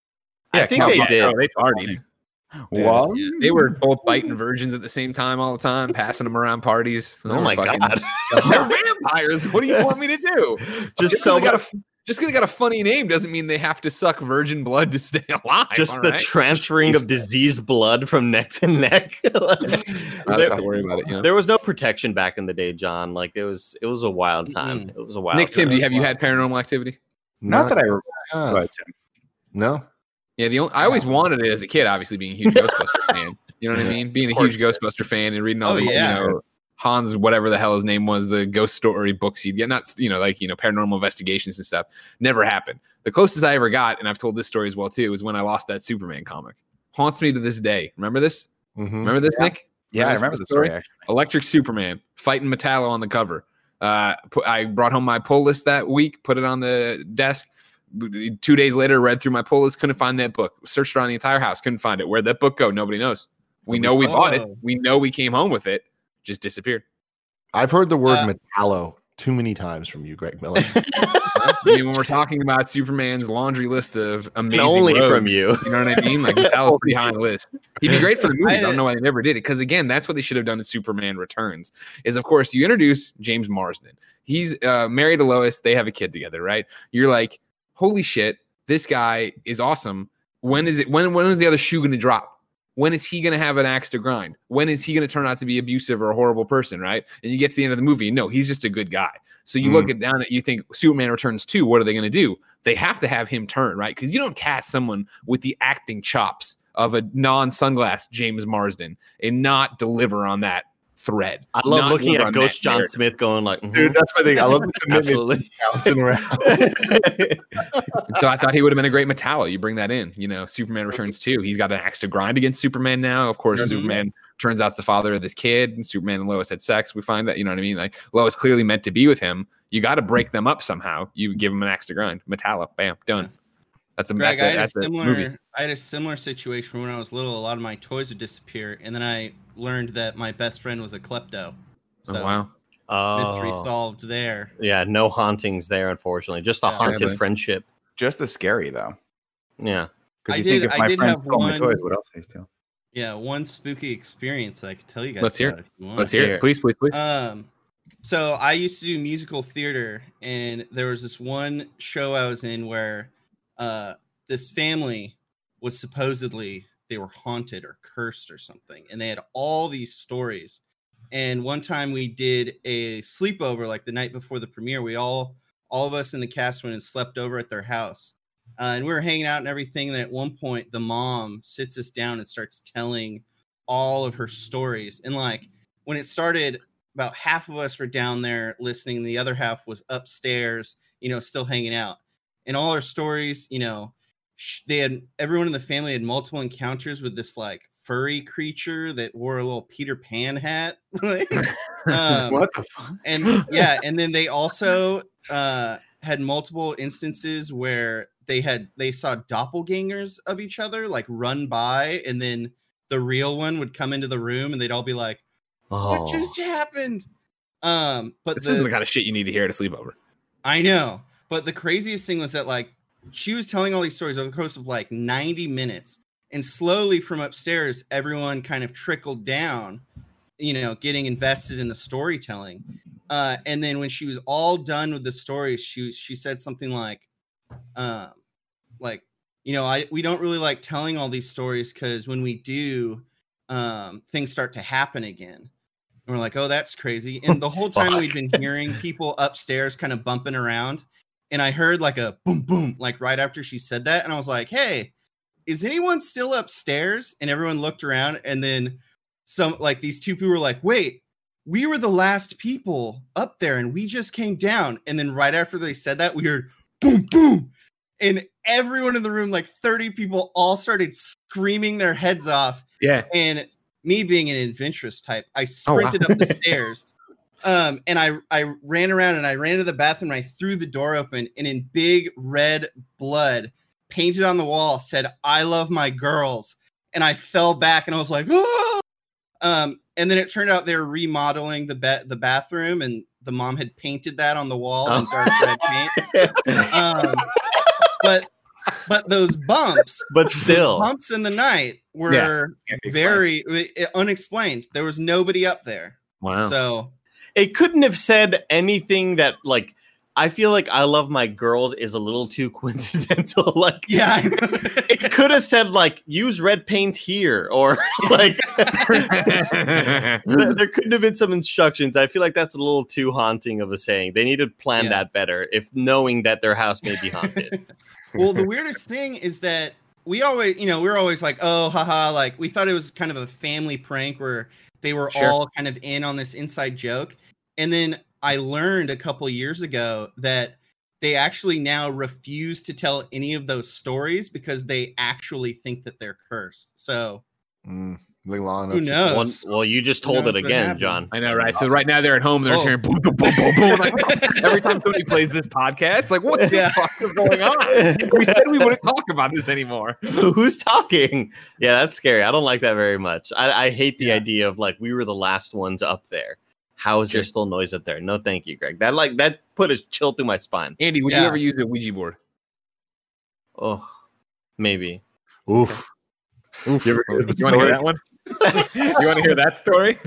I think they did. Oh, they partied. Well, Yeah. They were both biting virgins at the same time all the time, passing them around parties. They Oh were my fucking- god! They're vampires. What do you want me to do? Just so much. Just because they got a funny name doesn't mean they have to suck virgin blood to stay alive. Just all the right? transferring of diseased blood from neck to neck. I don't have to worry about it. You know? There was no protection back in the day, John. Like it was a wild time. It was a wild. Nick, Tim, time. have you had paranormal activity? not that I remember. have. But No. Yeah, I always wanted it as a kid, obviously being a huge Ghostbuster fan. You know what I mean? Being a huge Ghostbuster fan and reading all the, yeah. you know, Hans, whatever the hell his name was, the ghost story books you'd get, not, you know, like, you know, paranormal investigations and stuff. Never happened. The closest I ever got, and I've told this story as well too, was when I lost that Superman comic. Haunts me to this day. Remember this? Mhm. Remember this, Nick? yeah, I remember the story actually. Electric Superman fighting Metallo on the cover. I brought home my pull list that week, put it on the desk. 2 days later, read through my pull list, couldn't find that book. Searched around the entire house, couldn't find it. Where'd that book go? Nobody knows. We know we bought it. We know we came home with it. Just disappeared. I've heard the word Metallo too many times from you, Greg Miller. I mean, when we're talking about Superman's laundry list of amazing only rogues, from you. You know what I mean? Like Metallo's pretty high on the list. He'd be great for the movies. I don't know why they never did it. Because again, that's what they should have done in Superman Returns. Is of course you introduce James Marsden. He's married to Lois. They have a kid together, right? You're like, holy shit, this guy is awesome. When is it? When is the other shoe going to drop? When is he going to have an axe to grind? When is he going to turn out to be abusive or a horrible person, right? And you get to the end of the movie, no, he's just a good guy. So you look at down at, you think Superman Returns 2, what are they going to do? They have to have him turn, right? Because you don't cast someone with the acting chops of a non-sunglass James Marsden and not deliver on that thread. I love Not looking deliver at on Ghost that John narrative. Smith going like, Dude, that's my thing. I love the commitment absolutely. bouncing around. So I thought he would have been a great Metallo. You bring that in, you know, Superman Returns 2. He's got an axe to grind against Superman now. Of course, Superman turns out the father of this kid, and Superman and Lois had sex. We find that, you know what I mean? Like Lois clearly meant to be with him. You got to break them up somehow. You give him an axe to grind. Metallo, bam, done. That's a Greg, that's a movie. I had a similar situation when I was little. A lot of my toys would disappear, and then I learned that my best friend was a klepto. So Oh wow. mystery Oh, solved there. yeah, no hauntings there, unfortunately. Just a Yeah. haunted Sadly. friendship. Just as scary though. Yeah. Because I you think did- if I my did friends have stole my one- toys, what else they steal? Yeah, one spooky experience I could tell you guys. Let's hear about if you want. Let's hear hear it. it. Please, please, please. So I used to do musical theater, and there was this one show I was in where this family was supposedly they were haunted or cursed or something, and they had all these stories. And one time we did a sleepover, like the night before the premiere. We all of us in the cast went and slept over at their house, and we were hanging out and everything. And then at one point, the mom sits us down and starts telling all of her stories. And like when it started, about half of us were down there listening. The other half was upstairs, you know, still hanging out. And all her stories, you know, everyone in the family had multiple encounters with this like furry creature that wore a little Peter Pan hat. What the fuck? And yeah, and then they also had multiple instances where they saw doppelgangers of each other like run by, and then the real one would come into the room and they'd all be like, what just happened? But This isn't the kind of shit you need to hear at a sleepover. I know, but the craziest thing was that like she was telling all these stories over the course of like 90 minutes, and slowly from upstairs, everyone kind of trickled down, you know, getting invested in the storytelling. And then when she was all done with the story, she said something like, you know, we don't really like telling all these stories because when we do, things start to happen again. And we're like, oh, that's crazy. And the whole time we'd been hearing people upstairs kind of bumping around. And I heard like a boom, boom, like right after she said that. And I was like, hey, is anyone still upstairs? And everyone looked around. And then these two people were like, wait, we were the last people up there and we just came down. And then right after they said that, we heard boom, boom. And everyone in the room, like 30 people, all started screaming their heads off. Yeah. And me being an adventurous type, I sprinted up the stairs. And I ran around and I ran to the bathroom and I threw the door open, and in big red blood painted on the wall said, I love my girls. And I fell back and I was like, oh! And And then it turned out they were remodeling the bathroom, and the mom had painted that on the wall in dark red paint. But those bumps, bumps in the night were very unexplained. There was nobody up there. Wow. So it couldn't have said anything that like. I feel like I Love My Girls is a little too coincidental. Like, yeah, it could have said like use red paint here, or like there couldn't have been some instructions. I feel like that's a little too haunting of a saying. They need to plan that better, if knowing that their house may be haunted. Well, the weirdest thing is that we always, we're always like, oh, haha, like we thought it was kind of a family prank where they were all kind of in on this inside joke, and then I learned a couple years ago that they actually now refuse to tell any of those stories because they actually think that they're cursed. So who knows? Well, you just told it again, John. I know, right? So right now they're at home. They're hearing boom, boom, boom, boom, boom. Like, every time somebody plays this podcast, like, what the fuck is going on? We said we wouldn't talk about this anymore. Who's talking? Yeah, that's scary. I don't like that very much. I hate the idea of like we were the last ones up there. How is there still noise up there? No, thank you, Greg. That put a chill through my spine. Andy, would you ever use a Ouija board? Oh, maybe. Oof. You want to hear that one? You want to hear that story?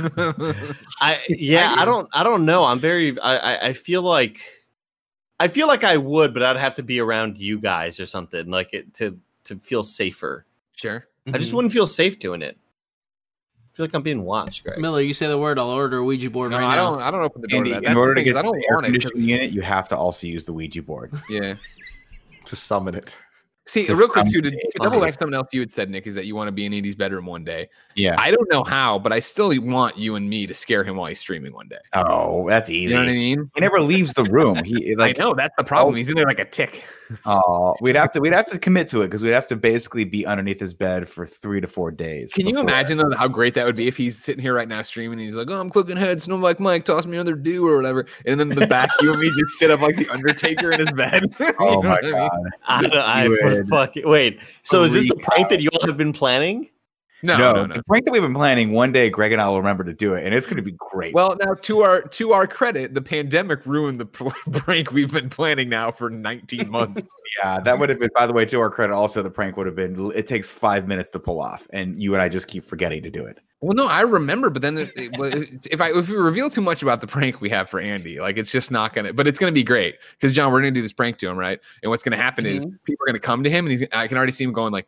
I don't know. I'm very. I feel like I would, but I'd have to be around you guys or something like it to feel safer. Sure. I just wouldn't feel safe doing it. I feel like I'm being watched, Greg. Miller, you say the word, I'll order a Ouija board right now. I don't open the door Andy, to that. in order to get I don't the air want it. conditioning unit, you have to also use the Ouija board. Yeah. To summon it. See, real quick too, to double back something else you had said, Nick, is that you want to be in Andy's bedroom one day. Yeah. I don't know how, but I still want you and me to scare him while he's streaming one day. Oh, that's easy. You know what I mean? He never leaves the room. He like I know that's the problem. He's in there like a tick. Oh, we'd have to commit to it because we'd have to basically be underneath his bed for 3 to 4 days. Can you imagine though how great that would be if he's sitting here right now streaming and he's like, "Oh, I'm clicking heads, no like Mike, toss me another do or whatever," and then in the back you and me just sit up like the Undertaker in his bed. Oh my god! Wait. So is this the prank that you all have been planning? No. The prank that we've been planning, one day Greg and I will remember to do it, and it's going to be great. Well, now to our credit, the pandemic ruined the prank we've been planning now for 19 months. Yeah, that would have been. By the way, to our credit, also the prank would have been. It takes 5 minutes to pull off, and you and I just keep forgetting to do it. Well, no, I remember, but then if we reveal too much about the prank we have for Andy, like it's just not gonna. But it's gonna be great because John, we're gonna do this prank to him, right? And what's gonna happen is people are gonna come to him, and I can already see him going like.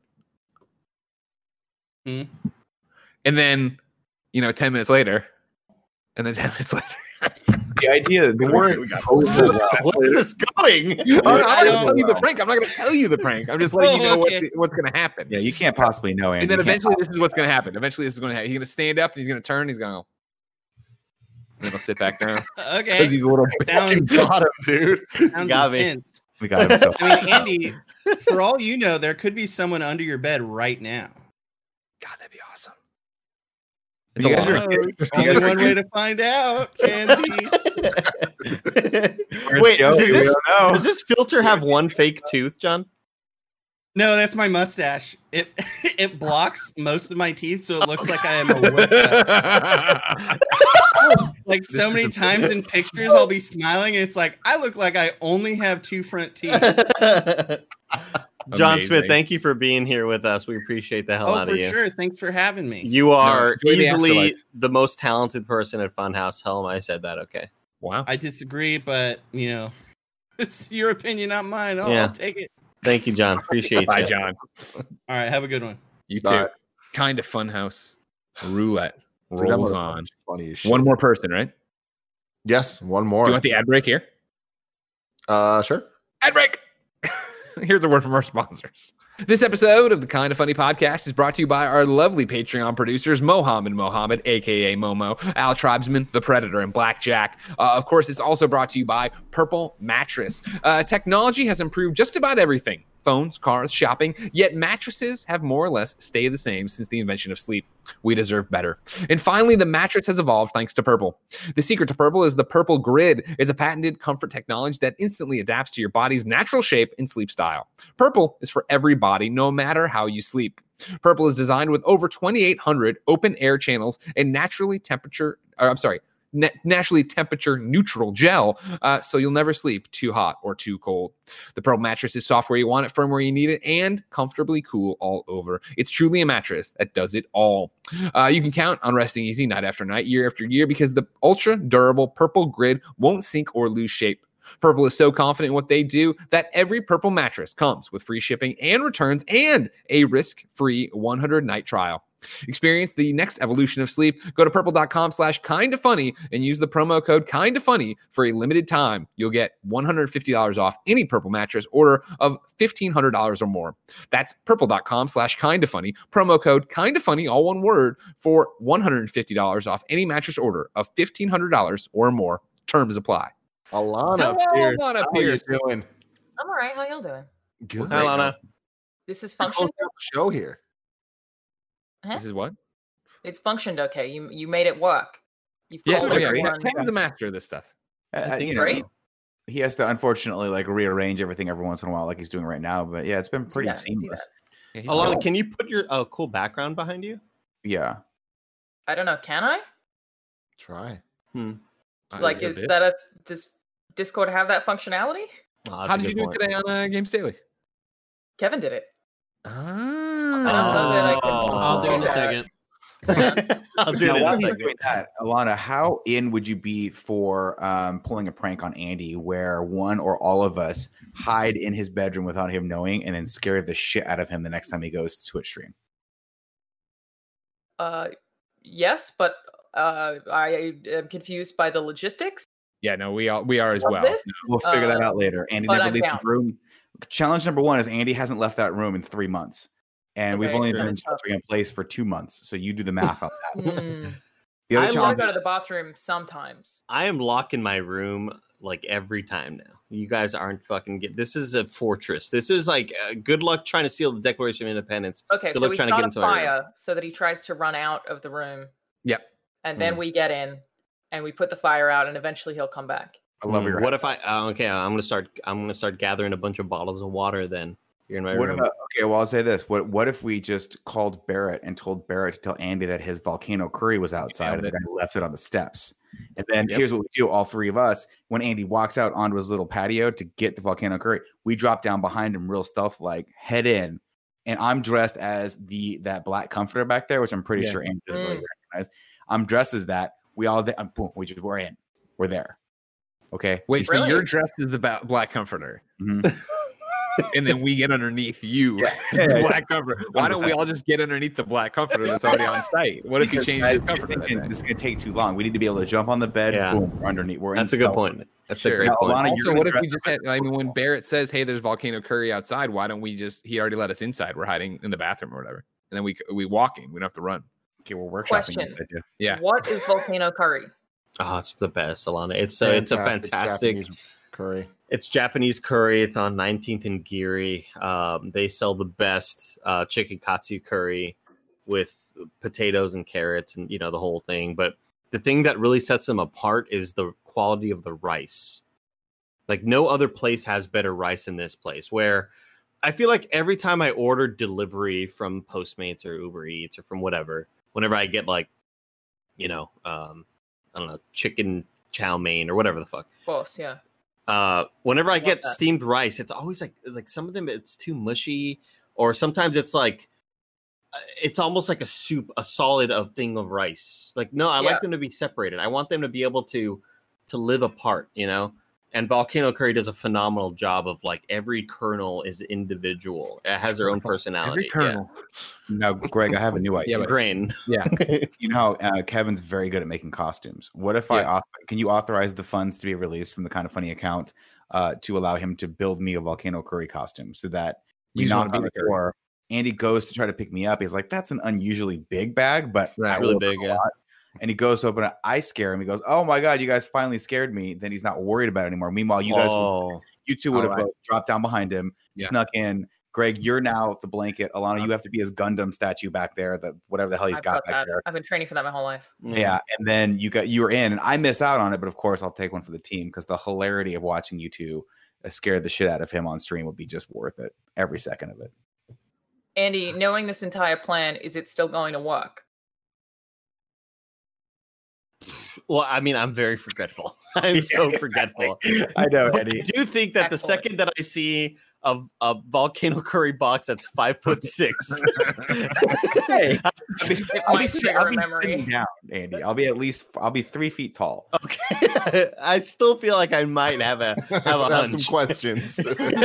And then, 10 minutes later, and then 10 minutes later. The idea, the word, what is this going? I'm not going to tell you the prank. I'm not going to tell you the prank. I'm just letting you know what's going to happen. Yeah, you can't possibly know, Andy. And then eventually, this is what's going to happen. Eventually, this is going to happen. He's going to stand up and he's going to turn. He's going to go. And then he'll sit back down. Okay. Because he's a little. Got him, dude. Got me. We got him. So. I mean, Andy, for all you know, there could be someone under your bed right now. God, that'd be awesome. It's only one way to find out, Andy. Wait, does this filter have one fake tooth, John? No, that's my mustache. It blocks most of my teeth, so it looks like I am a like so many times in pictures, I'll be smiling, and it's like I look like I only have 2 front teeth. John Smith, thank you for being here with us. We appreciate the hell out of you. Oh, for sure. Thanks for having me. You are easily the most talented person at Funhouse. Tell him I said that, okay? Wow. I disagree, but, it's your opinion, not mine. I'll take it. Thank you, John. Appreciate you. Bye, John. All right. Have a good one. You too. Kind of Funhouse roulette rolls on. Funny as shit. One more person, right? Yes, one more. Do you want the ad break here? Sure. Ad break. Here's a word from our sponsors. This episode of the Kind of Funny podcast is brought to you by our lovely Patreon producers, Mohammed, a.k.a. Momo, Al Tribesman, The Predator, and Blackjack. Of course, it's also brought to you by Purple Mattress. Technology has improved just about everything. Phones, cars, shopping, yet mattresses have more or less stayed the same since the invention of sleep. We deserve better. And finally, the mattress has evolved thanks to Purple. The secret to Purple is the Purple Grid. It's a patented comfort technology that instantly adapts to your body's natural shape and sleep style. Purple is for every body, no matter how you sleep. Purple is designed with over 2,800 open air channels and naturally temperature neutral gel, so you'll never sleep too hot or too cold. The Purple mattress is soft where you want it, firm where you need it, and comfortably cool all over. It's truly a mattress that does it all. You can count on resting easy night after night, year after year, because the ultra durable Purple grid won't sink or lose shape. Purple is so confident in what they do that every Purple mattress comes with free shipping and returns and a risk-free 100-night trial. Experience the next evolution of sleep. Go to purple.com/kindafunny and use the promo code kindafunny for a limited time. You'll get $150 off any Purple mattress order of $1,500 or more. That's purple.com/kindafunny. Promo code kindafunny, all one word, for $150 off any mattress order of $1,500 or more. Terms apply. Alana Hello, Pierce. Alana How Pierce. are you doing? I'm all right. How y'all doing? Good. Hi, Alana. This is We're functioned. closing out the show here. Huh? This is what? It's functioned okay. You made it work. You've Yeah, called oh, yeah. everyone. Kevin's the master of this stuff. I think you know, great. he has to unfortunately like rearrange everything every once in a while, like he's doing right now. But yeah, it's been pretty that, I see seamless. Yeah, he's Alana, cool. can you put your cool background behind you? Yeah. I don't know. Can I? Try. Like, This is a bit. that does Discord have that functionality? Oh, that's How a did you good do point. it today on Games Daily? Kevin did it. Ah. I don't know that I can. I'll do it in a that. second. I'll do Now, it in while a he's second. doing that, Alana, how in would you be for pulling a prank on Andy where one or all of us hide in his bedroom without him knowing and then scare the shit out of him the next time he goes to Twitch stream? Yes, but I am confused by the logistics Yeah, no, we are as of well. this. We'll figure that out later. Andy but never I'm leaves down. the room. Challenge number one is Andy hasn't left that room in 3 months. And we've Okay, only fair been enough. sheltering in place for 2 months. So you do the math on that. Hmm. The other I I challenge, go to the bathroom sometimes. I am locking my room like every time now. You guys aren't fucking this is a fortress. This is like good luck trying to seal the Declaration of Independence. Okay, Good so luck we trying to start get a into my room. fire so that he tries to run out of the room, Yep. and then we get in and we put the fire out, and eventually he'll come back. I love your What if I okay, I'm gonna start gathering a bunch of bottles of water then. You're in my What room. about, okay, well, I'll say this. What if we just called Barrett and told Barrett to tell Andy that his volcano curry was outside and the guy left it on the steps? And then here's what we do, all three of us, when Andy walks out onto his little patio to get the volcano curry, we drop down behind him real stealth like, head in. And I'm dressed as that black comforter back there, which I'm pretty sure Andy doesn't really recognize. I'm dressed as that. We're in. We're there. Okay. Wait, so Really? you're dressed as the black comforter, Mhm. and then we get underneath you Yeah. as the black comforter. Why don't we all just get underneath the black comforter that's already on site? What if you Because, change guys, his comforter? that day? this is going to take too long. We need to be able to jump on the bed. Yeah. Boom. We're underneath. We're That's in a good stealth. point. That's Sure. a great Now, point. Alana, you're Also, gonna what if dress we just up had? as- I mean, when Barrett says, "Hey, there's volcano curry outside," why don't we just? He already let us inside. We're hiding in the bathroom or whatever, and then we walking. We don't have to run. Okay, we're workshopping Question. this idea. Yeah. What is volcano curry? Oh, it's the best, Alana. It's a fantastic. Japanese curry. It's Japanese curry. It's on 19th and Geary. They sell the best chicken katsu curry with potatoes and carrots and the whole thing. But the thing that really sets them apart is the quality of the rice. Like no other place has better rice than this place. Where I feel like every time I order delivery from Postmates or Uber Eats or from whatever, whenever I get like, I don't know, chicken chow mein or whatever the fuck. Boss, yeah. Whenever I get that. steamed rice, it's always like some of them it's too mushy, or sometimes it's like it's almost like a soup, a solid thing of rice. Like no, I Yeah. like them to be separated. I want them to be able to live apart, And volcano curry does a phenomenal job of like every kernel is individual. It has their own personality. Every kernel. Now, Greg, I have a new idea. Yeah, grain. Yeah. You know how Kevin's very good at making costumes. What if can you authorize the funds to be released from the Kind of Funny account to allow him to build me a volcano curry costume so that You we just knock wanna be on the the curry. door. Andy goes to try to pick me up. He's like, "That's an unusually big bag, but Right. I Really work big, a yeah. lot." And he goes to open it. I scare him. He goes, "Oh my god, you guys finally scared me." Then he's not worried about it anymore. Meanwhile, you guys, you two would have Alright. both dropped down behind him, Yeah. snuck in. Greg, you're now the blanket. Alana, you have to be his Gundam statue back there. Whatever the hell he's I've got got back that. there. I've been training for that my whole life. Yeah, and then you were in, and I miss out on it, but of course I'll take one for the team because the hilarity of watching you two scare the shit out of him on stream would be just worth it every second of it. Andy, knowing this entire plan, is it still going to work? Well, I mean, I'm very forgetful. I'm so forgetful. I know, But Eddie. I do think that the Excellent. second that I see a volcano curry box that's 5'6", Hey, It I'll might be trigger a sitting memory. down, Andy. I'll be 3 feet tall. okay, I still feel like I might have a Have some hunch. questions.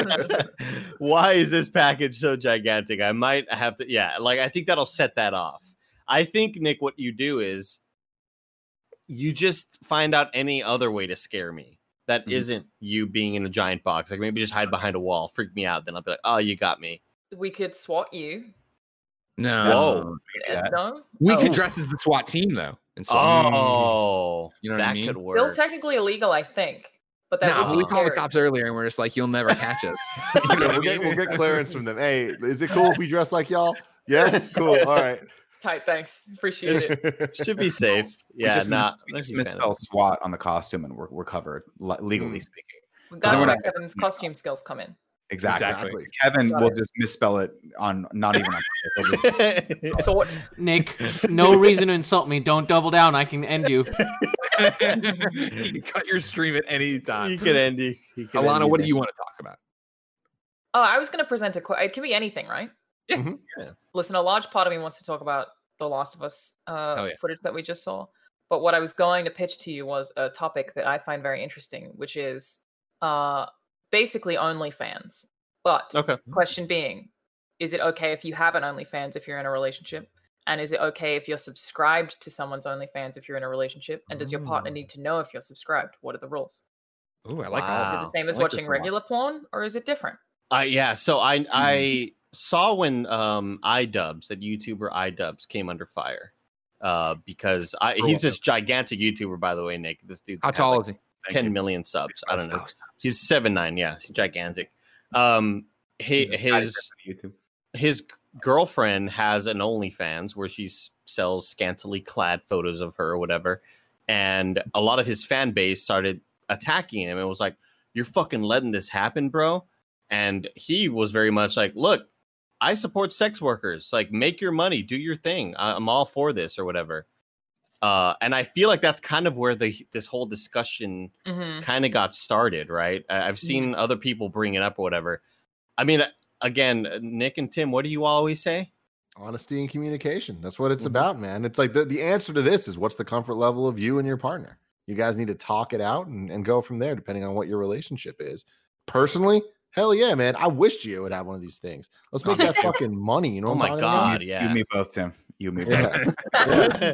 Why is this package so gigantic? I might have to. Yeah, like I think that'll set that off. I think, Nick, what you do is you just find out any other way to scare me that isn't you being in a giant box. Like maybe just hide behind a wall, freak me out. Then I'll be like, oh, you got me. We could SWAT you. No. Whoa. Yeah. No? We Oh. could dress as the SWAT team though. And SWAT. Oh, You know what I that mean? could Still work. technically illegal, I think. But that No, would we be called the scary. cops earlier and we're just like, you'll never catch us. You know, we'll get clearance from them. Hey, is it cool if we dress like y'all? Yeah, cool. All right. Tight, thanks. Appreciate it. Should be safe. Yeah, we just misspell SWAT on the costume and we're covered, legally speaking. That's we're where not- Kevin's costume skills come in. Exactly. Kevin will just misspell it on not even on purpose. SWAT. Nick, no reason to insult me. Don't double down. I can end you. You can cut your stream at any time. You can end you. Alana, what do you want to talk about? Oh, I was going to present it can be anything, right? Yeah. Yeah. Listen, a large part of me wants to talk about The Last of Us yeah. footage that we just saw. But what I was going to pitch to you was a topic that I find very interesting, which is basically OnlyFans. But Okay. question being, is it okay if you have an OnlyFans if you're in a relationship? And is it okay if you're subscribed to someone's OnlyFans if you're in a relationship? And does your partner need to know if you're subscribed? What are the rules? Ooh, I like all Is it of Wow. the same as I like this watching a lot. regular porn, or is it different? Yeah. So I saw when iDubbbz, that YouTuber iDubbbz, came under fire because he's this gigantic YouTuber, by the way, Nick. This dude. How has tall like is he? 10 million subs. I don't know. Stop. He's 7'9". Yeah, he's gigantic. His girlfriend has an OnlyFans where she sells scantily clad photos of her or whatever, and a lot of his fan base started attacking him and was like, "You're fucking letting this happen, bro." And he was very much like, "Look, I support sex workers. Like, make your money, do your thing. I'm all for this or whatever." And I feel like that's kind of where this whole discussion Mm-hmm. kind of got started, right? I've seen other people bring it up or whatever. I mean, again, Nick and Tim, what do you always say? Honesty and communication. That's what it's about, man. It's like the answer to this is what's the comfort level of you and your partner? You guys need to talk it out and go from there, depending on what your relationship is. Personally, hell yeah, man. I wished you would have one of these things. Let's make that fucking money. You know Oh what I'm my talking about? God, yeah. You and me both, Tim. You and me both. Yeah.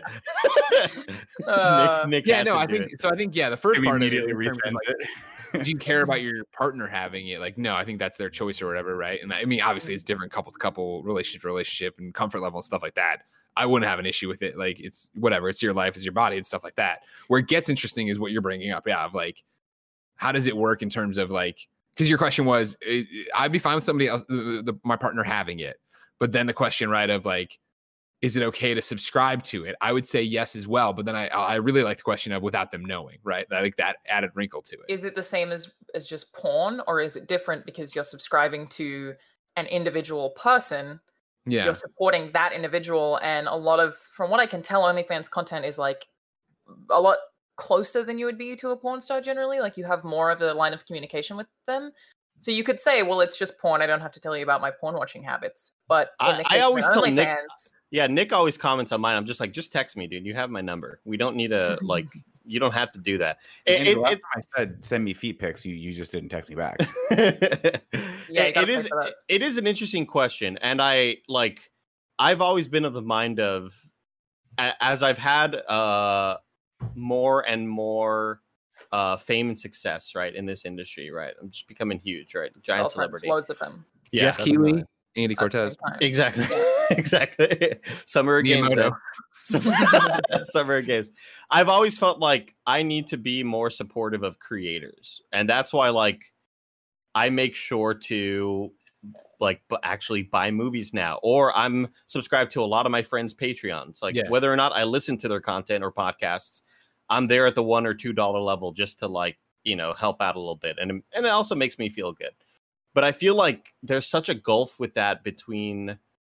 Nick Yeah, had no, to I do think it. so. I think the first Tim part of it, immediately in terms of, resends like, it. do you care about your partner having it? Like, no, I think that's their choice or whatever, right? And I mean, obviously, it's different couple to couple, relationship to relationship, and comfort level and stuff like that. I wouldn't have an issue with it. Like, it's whatever. It's your life, it's your body, and stuff like that. Where it gets interesting is what you're bringing up. Yeah, of like, how does it work in terms of like, because your question was, I'd be fine with somebody else, my partner having it, but then the question, right, of like, is it okay to subscribe to it? I would say yes as well, but then I really like the question of without them knowing, right? I like that added wrinkle to it. Is it the same as just porn, or is it different because you're subscribing to an individual person? Yeah. You're supporting that individual, and a lot of, from what I can tell, OnlyFans content is like a lot closer than you would be to a porn star generally. Like, you have more of a line of communication with them. So you could say, well, it's just porn. I don't have to tell you about my porn watching habits. But in the case I always of tell Nick. OnlyFans, Yeah, Nick always comments on mine. I'm just like, just text me, dude. You have my number. We don't need to like. You don't have to do that. And the last time I said send me feet pics, you just didn't text me back. Yeah, you gotta it is. pay for those. It is an interesting question, and I've always been of the mind of, as I've had more and more fame and success, right, in this industry, right. I'm just becoming huge, right, giant Girlfriends, celebrity. loads of them. Yeah, Jeff that's Keighley, about it. Andy At the same Cortez. time. Exactly. Exactly. Summer Games. Miyamoto. man. Summer Games. I've always felt like I need to be more supportive of creators. And that's why, like, I make sure to, like, actually buy movies now. Or I'm subscribed to a lot of my friends' Patreons. Like, Yeah. whether or not I listen to their content or podcasts, I'm there at the $1 or $2 level just to, like, you know, help out a little bit. And it also makes me feel good. But I feel like there's such a gulf with that between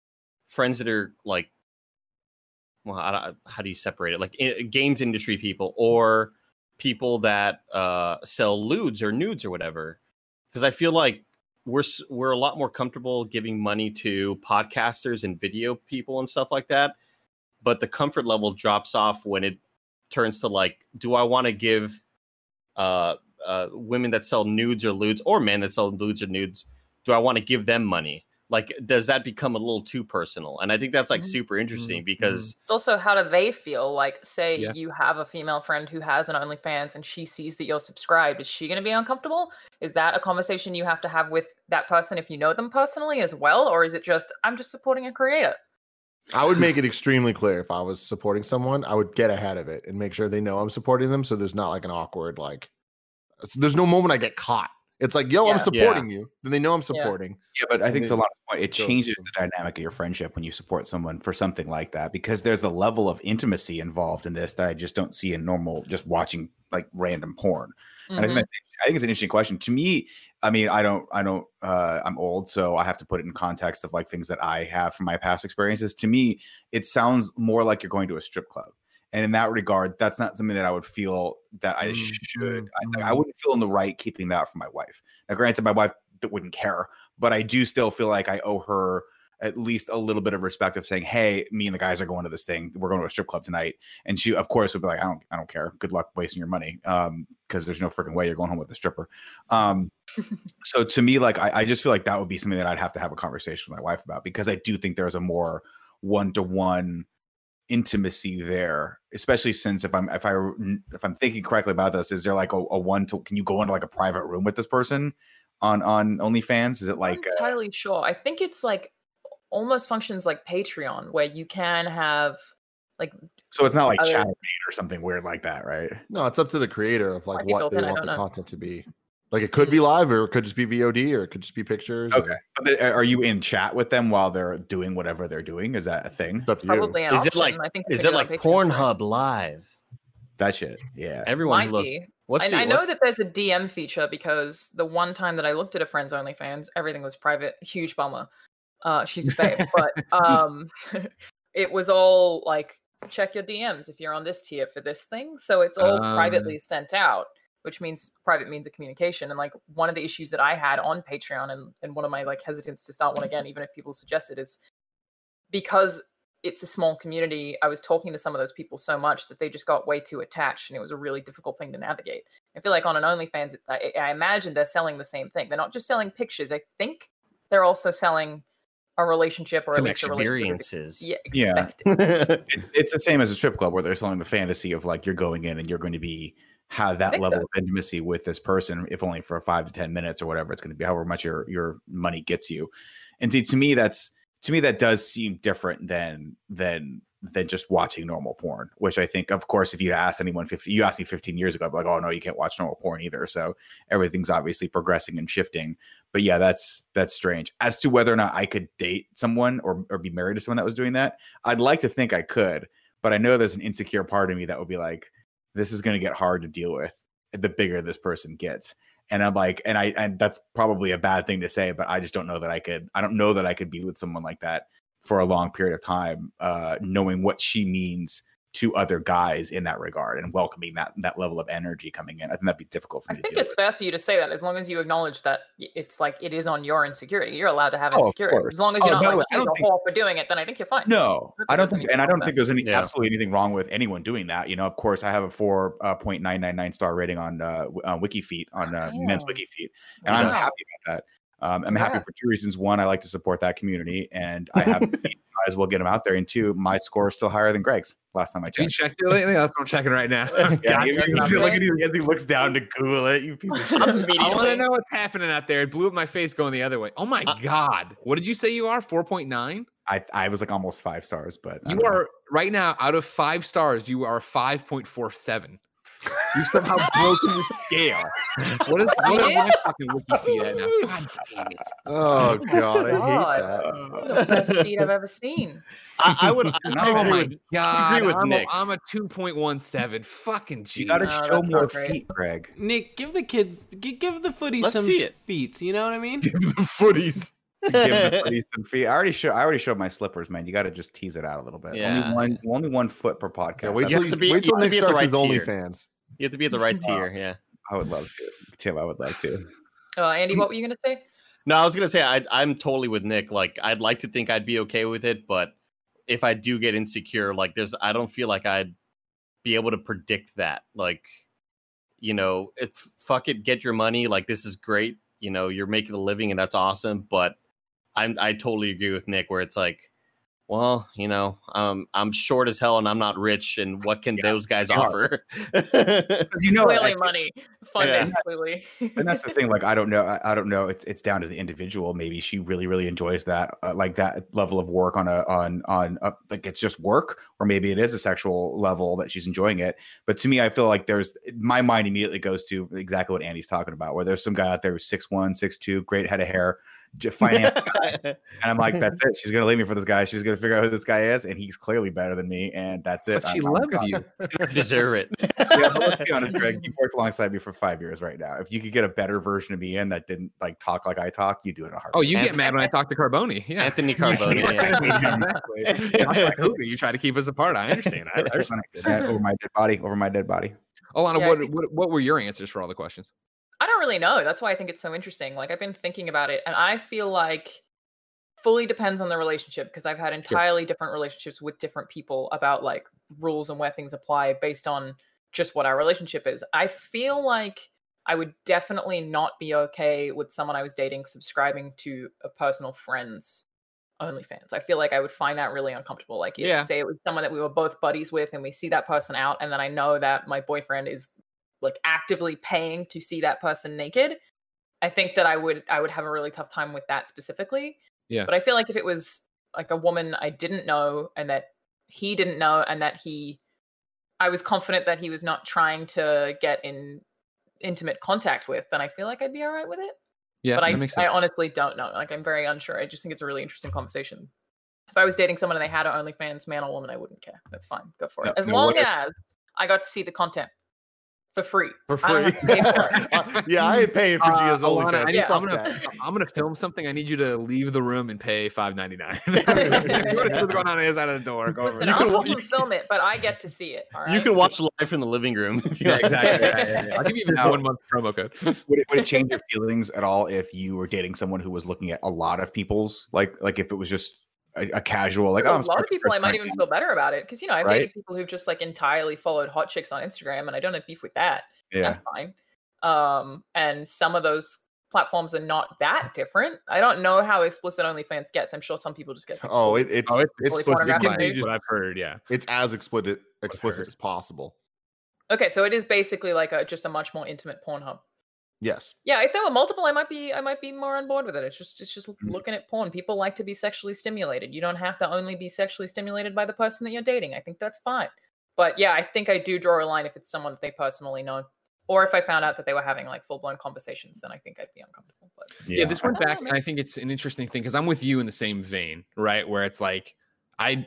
friends that are like, well, how do you separate it? Like games industry people or people that sell lewds or nudes or whatever. Because I feel like we're a lot more comfortable giving money to podcasters and video people and stuff like that. But the comfort level drops off when it turns to like, do I want to give women that sell nudes or lewds, or men that sell lewds or nudes, do I want to give them money? Like, does that become a little too personal? And I think that's like super interesting because it's also, how do they feel? Like, say Yeah. you have a female friend who has an OnlyFans and she sees that you're subscribed. Is she going to be uncomfortable? Is that a conversation you have to have with that person if you know them personally as well? Or is it just, I'm just supporting a creator? I would make it extremely clear if I was supporting someone, I would get ahead of it and make sure they know I'm supporting them. So there's not like an awkward, like, there's no moment I get caught. It's like, yo, I'm supporting you. Then they know I'm supporting. Yeah, but I think And to a lot of point, it go- changes the dynamic of your friendship when you support someone for something like that, because there's a level of intimacy involved in this that I just don't see in normal, just watching like random porn. And I think it's an interesting question to me. I mean, I'm old, so I have to put it in context of like things that I have from my past experiences. To me, it sounds more like you're going to a strip club. And in that regard, that's not something that I would feel that I should. I wouldn't feel in the right keeping that from my wife. Now, granted, my wife wouldn't care, but I do still feel like I owe her at least a little bit of respect of saying, "Hey, me and the guys are going to this thing. We're going to a strip club tonight." And she, of course, would be like, "I don't care. Good luck wasting your money, because there's no freaking way you're going home with a stripper." So to me, like, I just feel like that would be something that I'd have to have a conversation with my wife about, because I do think there's a more one-to-one intimacy there, especially since if I'm thinking correctly about this, is there like a one to, can you go into like a private room with this person on OnlyFans? Is it like I'm entirely sure. I think it's like almost functions like Patreon, where you can have like, so it's not like other- Chatmate or something weird like that, right? No, it's up to the creator of like Might be what built they in, I want don't the know. content to be. Like it could be live, or it could just be VOD, or it could just be pictures. Okay. But are you in chat with them while they're doing whatever they're doing? Is that a thing? It's up to probably an Is it option. like I think is it like Pornhub Live? That shit. Yeah. Everyone Might who loves. be. What's the, I know what's- that there's a DM feature, because the one time that I looked at a friend's OnlyFans, everything was private. Huge bummer. She's a babe, but it was all like, check your DMs if you're on this tier for this thing. So it's all privately sent out, which means private means of communication. And like one of the issues that I had on Patreon, and one of my like hesitance to start one again, even if people suggest it, is because it's a small community. I was talking to some of those people so much that they just got way too attached, and it was a really difficult thing to navigate. I feel like on an OnlyFans, I imagine they're selling the same thing. They're not just selling pictures. I think they're also selling a relationship, or at least a relationship. experiences. Yeah, Yeah. expected. It's the same as a strip club where they're selling the fantasy of like you're going in and you're going to have that think level so. of intimacy with this person, if only for 5 to 10 minutes or whatever it's going to be, however much your money gets you. And to me that does seem different than just watching normal porn, which I think, of course, if you asked anyone you asked me 15 years ago, I'd be like, oh no, you can't watch normal porn either. So everything's obviously progressing and shifting. But yeah, that's strange. As to whether or not I could date someone or be married to someone that was doing that, I'd like to think I could, but I know there's an insecure part of me that would be like, this is going to get hard to deal with the bigger this person gets. And I'm like, and that's probably a bad thing to say, but I just don't know that I don't know that I could be with someone like that for a long period of time, knowing what she means to other guys in that regard and welcoming that level of energy coming in. I think that'd be difficult for I me to think deal it's with. fair for you to say that, as long as you acknowledge that it's like it is on your insecurity. You're allowed to have Oh, of insecurity. course. As long as Oh, you're by not the like, way, I she's don't a whore for doing it, then I think you're fine. No, I don't think, and I don't think there's Yeah. absolutely anything wrong with anyone doing that. You know, of course, I have a 4.999 star rating on WikiFeet, on men's WikiFeet, and I'm Wow. happy about that. I'm happy Congrats. for 2 reasons. One, I like to support that community, and I have might as well get them out there. And 2, my score is still higher than Greg's last time I Have you checked. checked it lately? That's what I'm checking right now. Yeah, God, you- that's you not see- bad. look at you as he looks down to Google it. You piece of shit. I want to Immediately. know what's happening out there. It blew up my face going the other way. Oh my God. What did you say you are? 4.9? I was like almost 5 stars, but I You don't know. are right now out of 5 stars, you are 5.47. You somehow broken the scale. What am I fucking wiki feed at now? God damn it. Oh god, I hate God. that. The best feed I've ever seen. I would. I Oh agree my with- God. agree with I'm Nick. I'm a 2.17. Fucking G. You got to No, show that's more not great. feet, Greg. Nick, give the kids, give the footy Let's some see it. feet. You know what I mean? the footies. Give the footy some feet. I already showed my slippers, man. You got to just tease it out a little bit. Yeah. Only 1 foot per podcast. Yeah, wait That's- till Nick be at the starts right his tier. OnlyFans. You have to be at the right tier. Yeah. I would love to, Tim. I would love to. Andy, what were you gonna say? No, I was gonna say I'm totally with Nick. Like, I'd like to think I'd be okay with it, but if I do get insecure, like, I don't feel like I'd be able to predict that. Like, fuck it, get your money. Like, this is great. You're making a living, and that's awesome. But I totally agree with Nick, where it's like, well, I'm short as hell and I'm not rich, and what can those guys offer? Clearly money, funding, clearly. And that's the thing. Like, I don't know. It's down to the individual. Maybe she really, really enjoys that, like that level of work on like it's just work, or maybe it is a sexual level that she's enjoying it. But to me, I feel like my mind immediately goes to exactly what Andy's talking about, where there's some guy out there who's 6'1", 6'2", great head of hair, finance guy. And I'm like, that's it. She's gonna leave me for this guy. She's gonna figure out who this guy is, and he's clearly better than me, and that's it. But she loves you. You deserve it. Yeah, but let's be honest, Greg. You've worked alongside me for 5 years right now. If you could get a better version of me in that didn't like talk like I talk, you do it in a heartbeat. Oh, you get mad when I talk to Carboni. Yeah, Anthony Carboni. Yeah. Exactly. Josh like Hoover, you try to keep us apart. I understand. I respect it. Over my dead body. Alana, Yeah, what were your answers for all the questions? I don't really know. That's why I think it's so interesting. Like, I've been thinking about it, and I feel like fully depends on the relationship, because I've had entirely different relationships with different people about like rules and where things apply based on just what our relationship is. I feel like I would definitely not be okay with someone I was dating subscribing to a personal friend's OnlyFans. I feel like I would find that really uncomfortable. Like, if say it was someone that we were both buddies with, and we see that person out, and then I know that my boyfriend is like actively paying to see that person naked, I think that I would have a really tough time with that specifically. Yeah. But I feel like if it was like a woman I didn't know, and that he didn't know, and that I was confident that he was not trying to get in intimate contact with, then I feel like I'd be all right with it. Yeah, but that makes sense. I honestly don't know. Like, I'm very unsure. I just think it's a really interesting conversation. If I was dating someone and they had an OnlyFans, man or woman, I wouldn't care. That's fine. Go for it. As long as I got to see the content for free. For I don't free. have to pay for it. Yeah, I ain't paying for Gia's Alana, OnlyFans. I'm gonna film something. I need you to leave the room and pay $5.99. What's going on the other side of the door? Go over Listen, there. I'll help him film it, but I get to see it. All right? You can watch live from the living room. If you Yeah, like. exactly. Yeah. I'll give you even 1 month promo code. Would it change your feelings at all if you were dating someone who was looking at a lot of people's, like if it was just a casual, like, a oh, lot of people I might even feel better about it, because I've Right? dated people who've just like entirely followed hot chicks on Instagram, and I don't have beef with that. Yeah. That's fine. And some of those platforms are not that different. I don't know how explicit OnlyFans gets. I'm sure some people just get Oh, Oh, it's fully it's pornographic be page. what I've heard. Yeah. it's as explicit as possible. Okay, so it is basically like just a much more intimate Pornhub. Yes. Yeah, if there were multiple, I might be more on board with it. It's just looking at porn. People like to be sexually stimulated. You don't have to only be sexually stimulated by the person that you're dating. I think that's fine. But yeah, I think I do draw a line if it's someone that they personally know, or if I found out that they were having like full blown conversations, then I think I'd be uncomfortable. But Yeah, this went I don't back, know, and I think it's an interesting thing because I'm with you in the same vein, right? Where it's like I've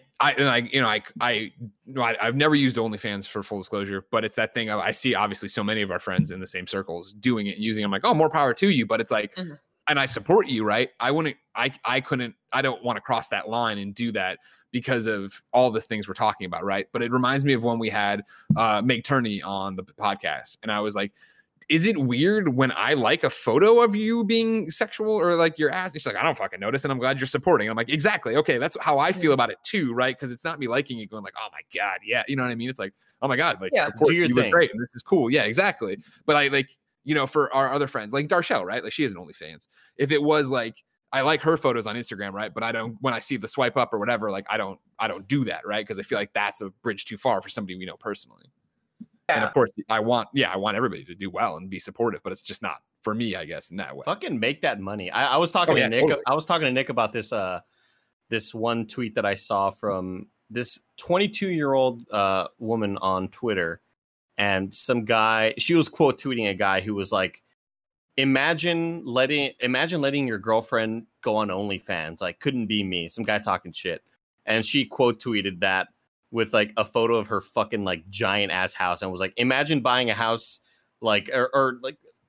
never used OnlyFans for full disclosure, but it's that thing I see obviously so many of our friends in the same circles doing it and using it. I'm like, oh, more power to you. But it's like, and I support you, right? I don't want to cross that line and do that because of all the things we're talking about, right? But it reminds me of when we had Meg Turney on the podcast, and I was like, is it weird when I like a photo of you being sexual or like your ass? She's like, I don't fucking notice, and I'm glad you're supporting. I'm like, exactly. Okay, that's how I feel about it too, right? Because it's not me liking it, going like, oh my god, yeah, you know what I mean? It's like, oh my god, like, Yeah. of course Do your you look thing. great, and this is cool. Yeah, exactly. But I like, for our other friends, like Darshell, right? Like she has an OnlyFans. If it was like, I like her photos on Instagram, right? But I don't, when I see the swipe up or whatever, like I don't do that, right? Because I feel like that's a bridge too far for somebody we know personally. And of course, I want everybody to do well and be supportive, but it's just not for me, I guess, in that way. Fucking make that money. I was talking to Nick. Totally. I was talking to Nick about this this one tweet that I saw from this 22-year-old woman on Twitter, and some guy. She was quote tweeting a guy who was like, "Imagine letting your girlfriend go on OnlyFans. Like, couldn't be me." Some guy talking shit, and she quote tweeted that with like a photo of her fucking like giant ass house, and was like, imagine buying a house like or like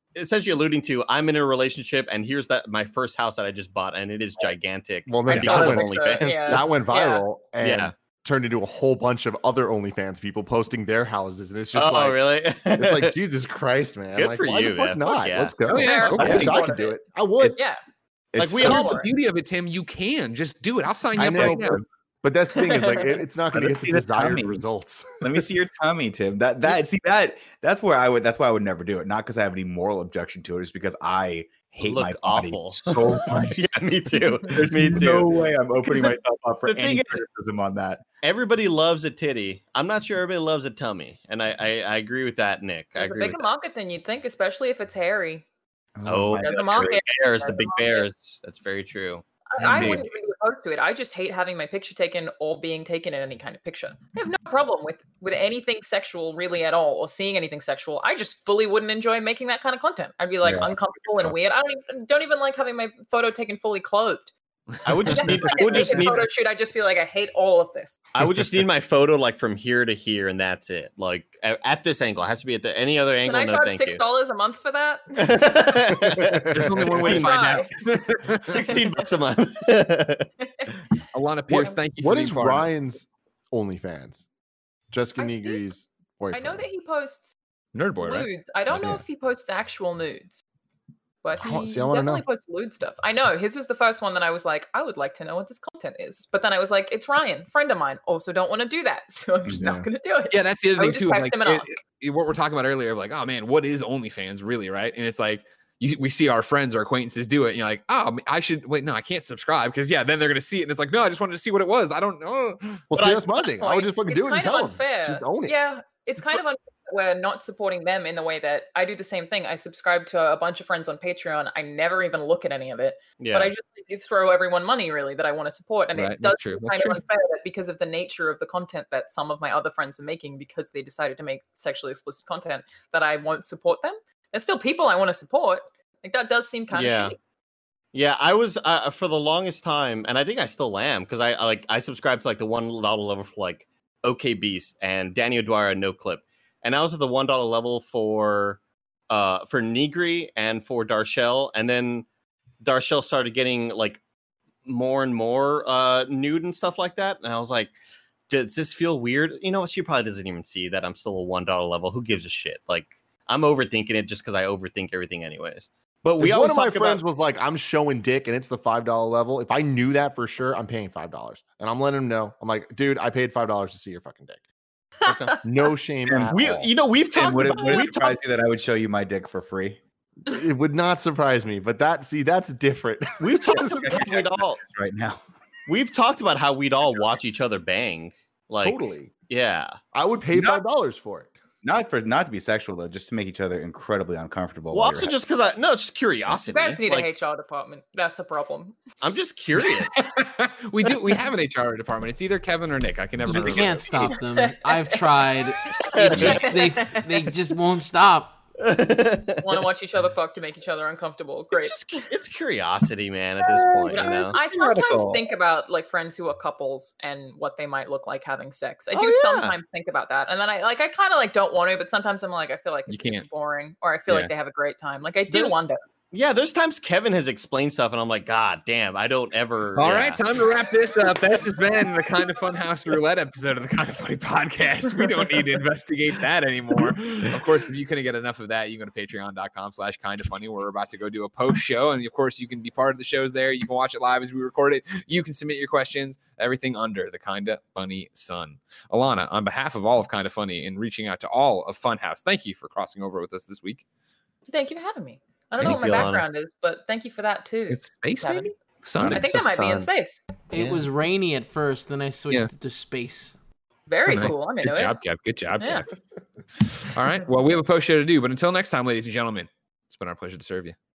essentially alluding to, I'm in a relationship, and here's my first house that I just bought, and it is gigantic. Well, then because that of went, OnlyFans. that went viral and Yeah. turned into a whole bunch of other OnlyFans people posting their houses, and it's just Oh, really? it's like Jesus Christ, man! Good like, for why you, the fuck man. not? Fuck yeah. Let's go. Oh, yeah. I wish I Okay. could do it. I would. Yeah. Like, we Here's all the are. beauty of it, Tim. You can just do it. I'll sign you I up know, right now. but that's the thing is like it's not going to Let's get see the the desired tummy. results. Let me see your tummy, Tim. That's why I would never do it. Not because I have any moral objection to it, it's because I hate Look my body awful. so much. Yeah, me too. There's Me no too. way I'm opening the- myself up for the thing any is- criticism on that. Everybody loves a titty. I'm not sure everybody loves a tummy, and I agree with that, Nick. I There's a agree with bigger that. market than you'd think, especially if it's hairy. Oh, my There's a God. market. bears, the There's a big market. bears. That's very true. I Big. wouldn't even be opposed to it. I just hate having my picture taken or being taken in any kind of picture. I have no problem with anything sexual really at all, or seeing anything sexual. I just fully wouldn't enjoy making that kind of content. I'd be like Yeah, uncomfortable and weird. I don't even like having my photo taken fully clothed. I would just need. I would just need photo shoot. I just feel like I hate all of this. I would just need my photo like from here to here, and that's it. Like at this angle, it has to be at any other Can angle. I No, charge thank you. $6 a month for that? There's only one way to find out. $16 a month. Alana Pierce, thank you for What being is part of it. Ryan's OnlyFans? Jessica I think- Negri's I boyfriend. know that he posts Nerd Boy, right? nudes. I don't know Yeah. if he posts actual nudes, but he See, I wanna definitely know. posts lewd stuff. I know his was the first one that I was like, I would like to know what this content is. But then I was like, it's Ryan, friend of mine. Also, don't want to do that, so I'm just Yeah. not going to do it. Yeah, that's the other I thing would just too. text Like him and ask. what we're talking about earlier, of like, oh man, what is OnlyFans really, right? And it's like we see our friends or acquaintances do it, and you're like, oh, I should wait. No, I can't subscribe because then they're gonna see it, and it's like, no, I just wanted to see what it was. I don't know. Well, But see, I- that's my thing. I would just fucking it's do it and kind of tell them. unfair. Just own it. Yeah, it's kind of unfair that we're not supporting them in the way that I do the same thing. I subscribe to a bunch of friends on Patreon. I never even look at any of it, Yeah. but I just throw everyone money really that I want to support, and Right, it that's does true, seem that's kind of true. unfair that because of the nature of the content that some of my other friends are making, because they decided to make sexually explicit content, that I won't support them. There's still people I want to support. Like that does seem kind Yeah. of shitty. Yeah, I was for the longest time, and I think I still am, because I subscribed to like the $1 level for like OK Beast and Danny O'Dwyer No Clip, and I was at the $1 level for Negri and for Darshell, and then Darshell started getting like more and more nude and stuff like that, and I was like, does this feel weird? You know what? She probably doesn't even see that I'm still a $1 level. Who gives a shit? Like I'm overthinking it just because I overthink everything anyways. But we If always one of my talk friends about, was like, I'm showing dick and it's the $5 level. If I knew that for sure, I'm paying $5. And I'm letting him know. I'm like, dude, I paid $5 to see your fucking dick. No shame at all. we've And talked would it, about would it we've surprise talked, you that I would show you my dick for free? It would not surprise me, but that's different. we've talked about we'd all Right now. we've talked about how we'd all watch each other bang. Like Totally. yeah. I would pay Not- $5 for it. Not to be sexual though, just to make each other incredibly uncomfortable. Well, while also you're just because it's just curiosity. You guys need Like, a HR department. That's a problem. I'm just curious. We have an HR department. It's either Kevin or Nick. I can never You remember. can't stop them. I've tried. They just won't stop. Want to watch each other fuck to make each other uncomfortable. Great. It's curiosity, man. At this point, you know. I sometimes Theoretical. think about like friends who are couples and what they might look like having sex. I Oh, do yeah. sometimes think about that, and then I kind of like don't want to, but sometimes I'm like I feel like You it's super can't. boring, or I feel Yeah. like they have a great time. Like I do There's- wonder. Yeah, there's times Kevin has explained stuff, and I'm like, God damn, I don't ever. All yeah. right, time to wrap this up. This has been the Kind of Fun House Roulette episode of the Kind of Funny podcast. We don't need to investigate that anymore. Of course, if you couldn't get enough of that, you can go to patreon.com/kindoffunny. We're about to go do a post show. And of course, you can be part of the shows there. You can watch it live as we record it. You can submit your questions, everything under the Kinda Funny sun. Alana, on behalf of all of Kinda Funny and reaching out to all of Funhouse, thank you for crossing over with us this week. Thank you for having me. I don't know Thank what my you, Alana. background is, but thank you for that too. It's space, Kevin. maybe? Sun? I think I might be in space. It Yeah. was rainy at first, then I switched Yeah. it to space. Very Nice. cool. I'm into Good it. job, Kev. Good job, Yeah. Kev. All right. Well, we have a post show to do, but until next time, ladies and gentlemen, it's been our pleasure to serve you.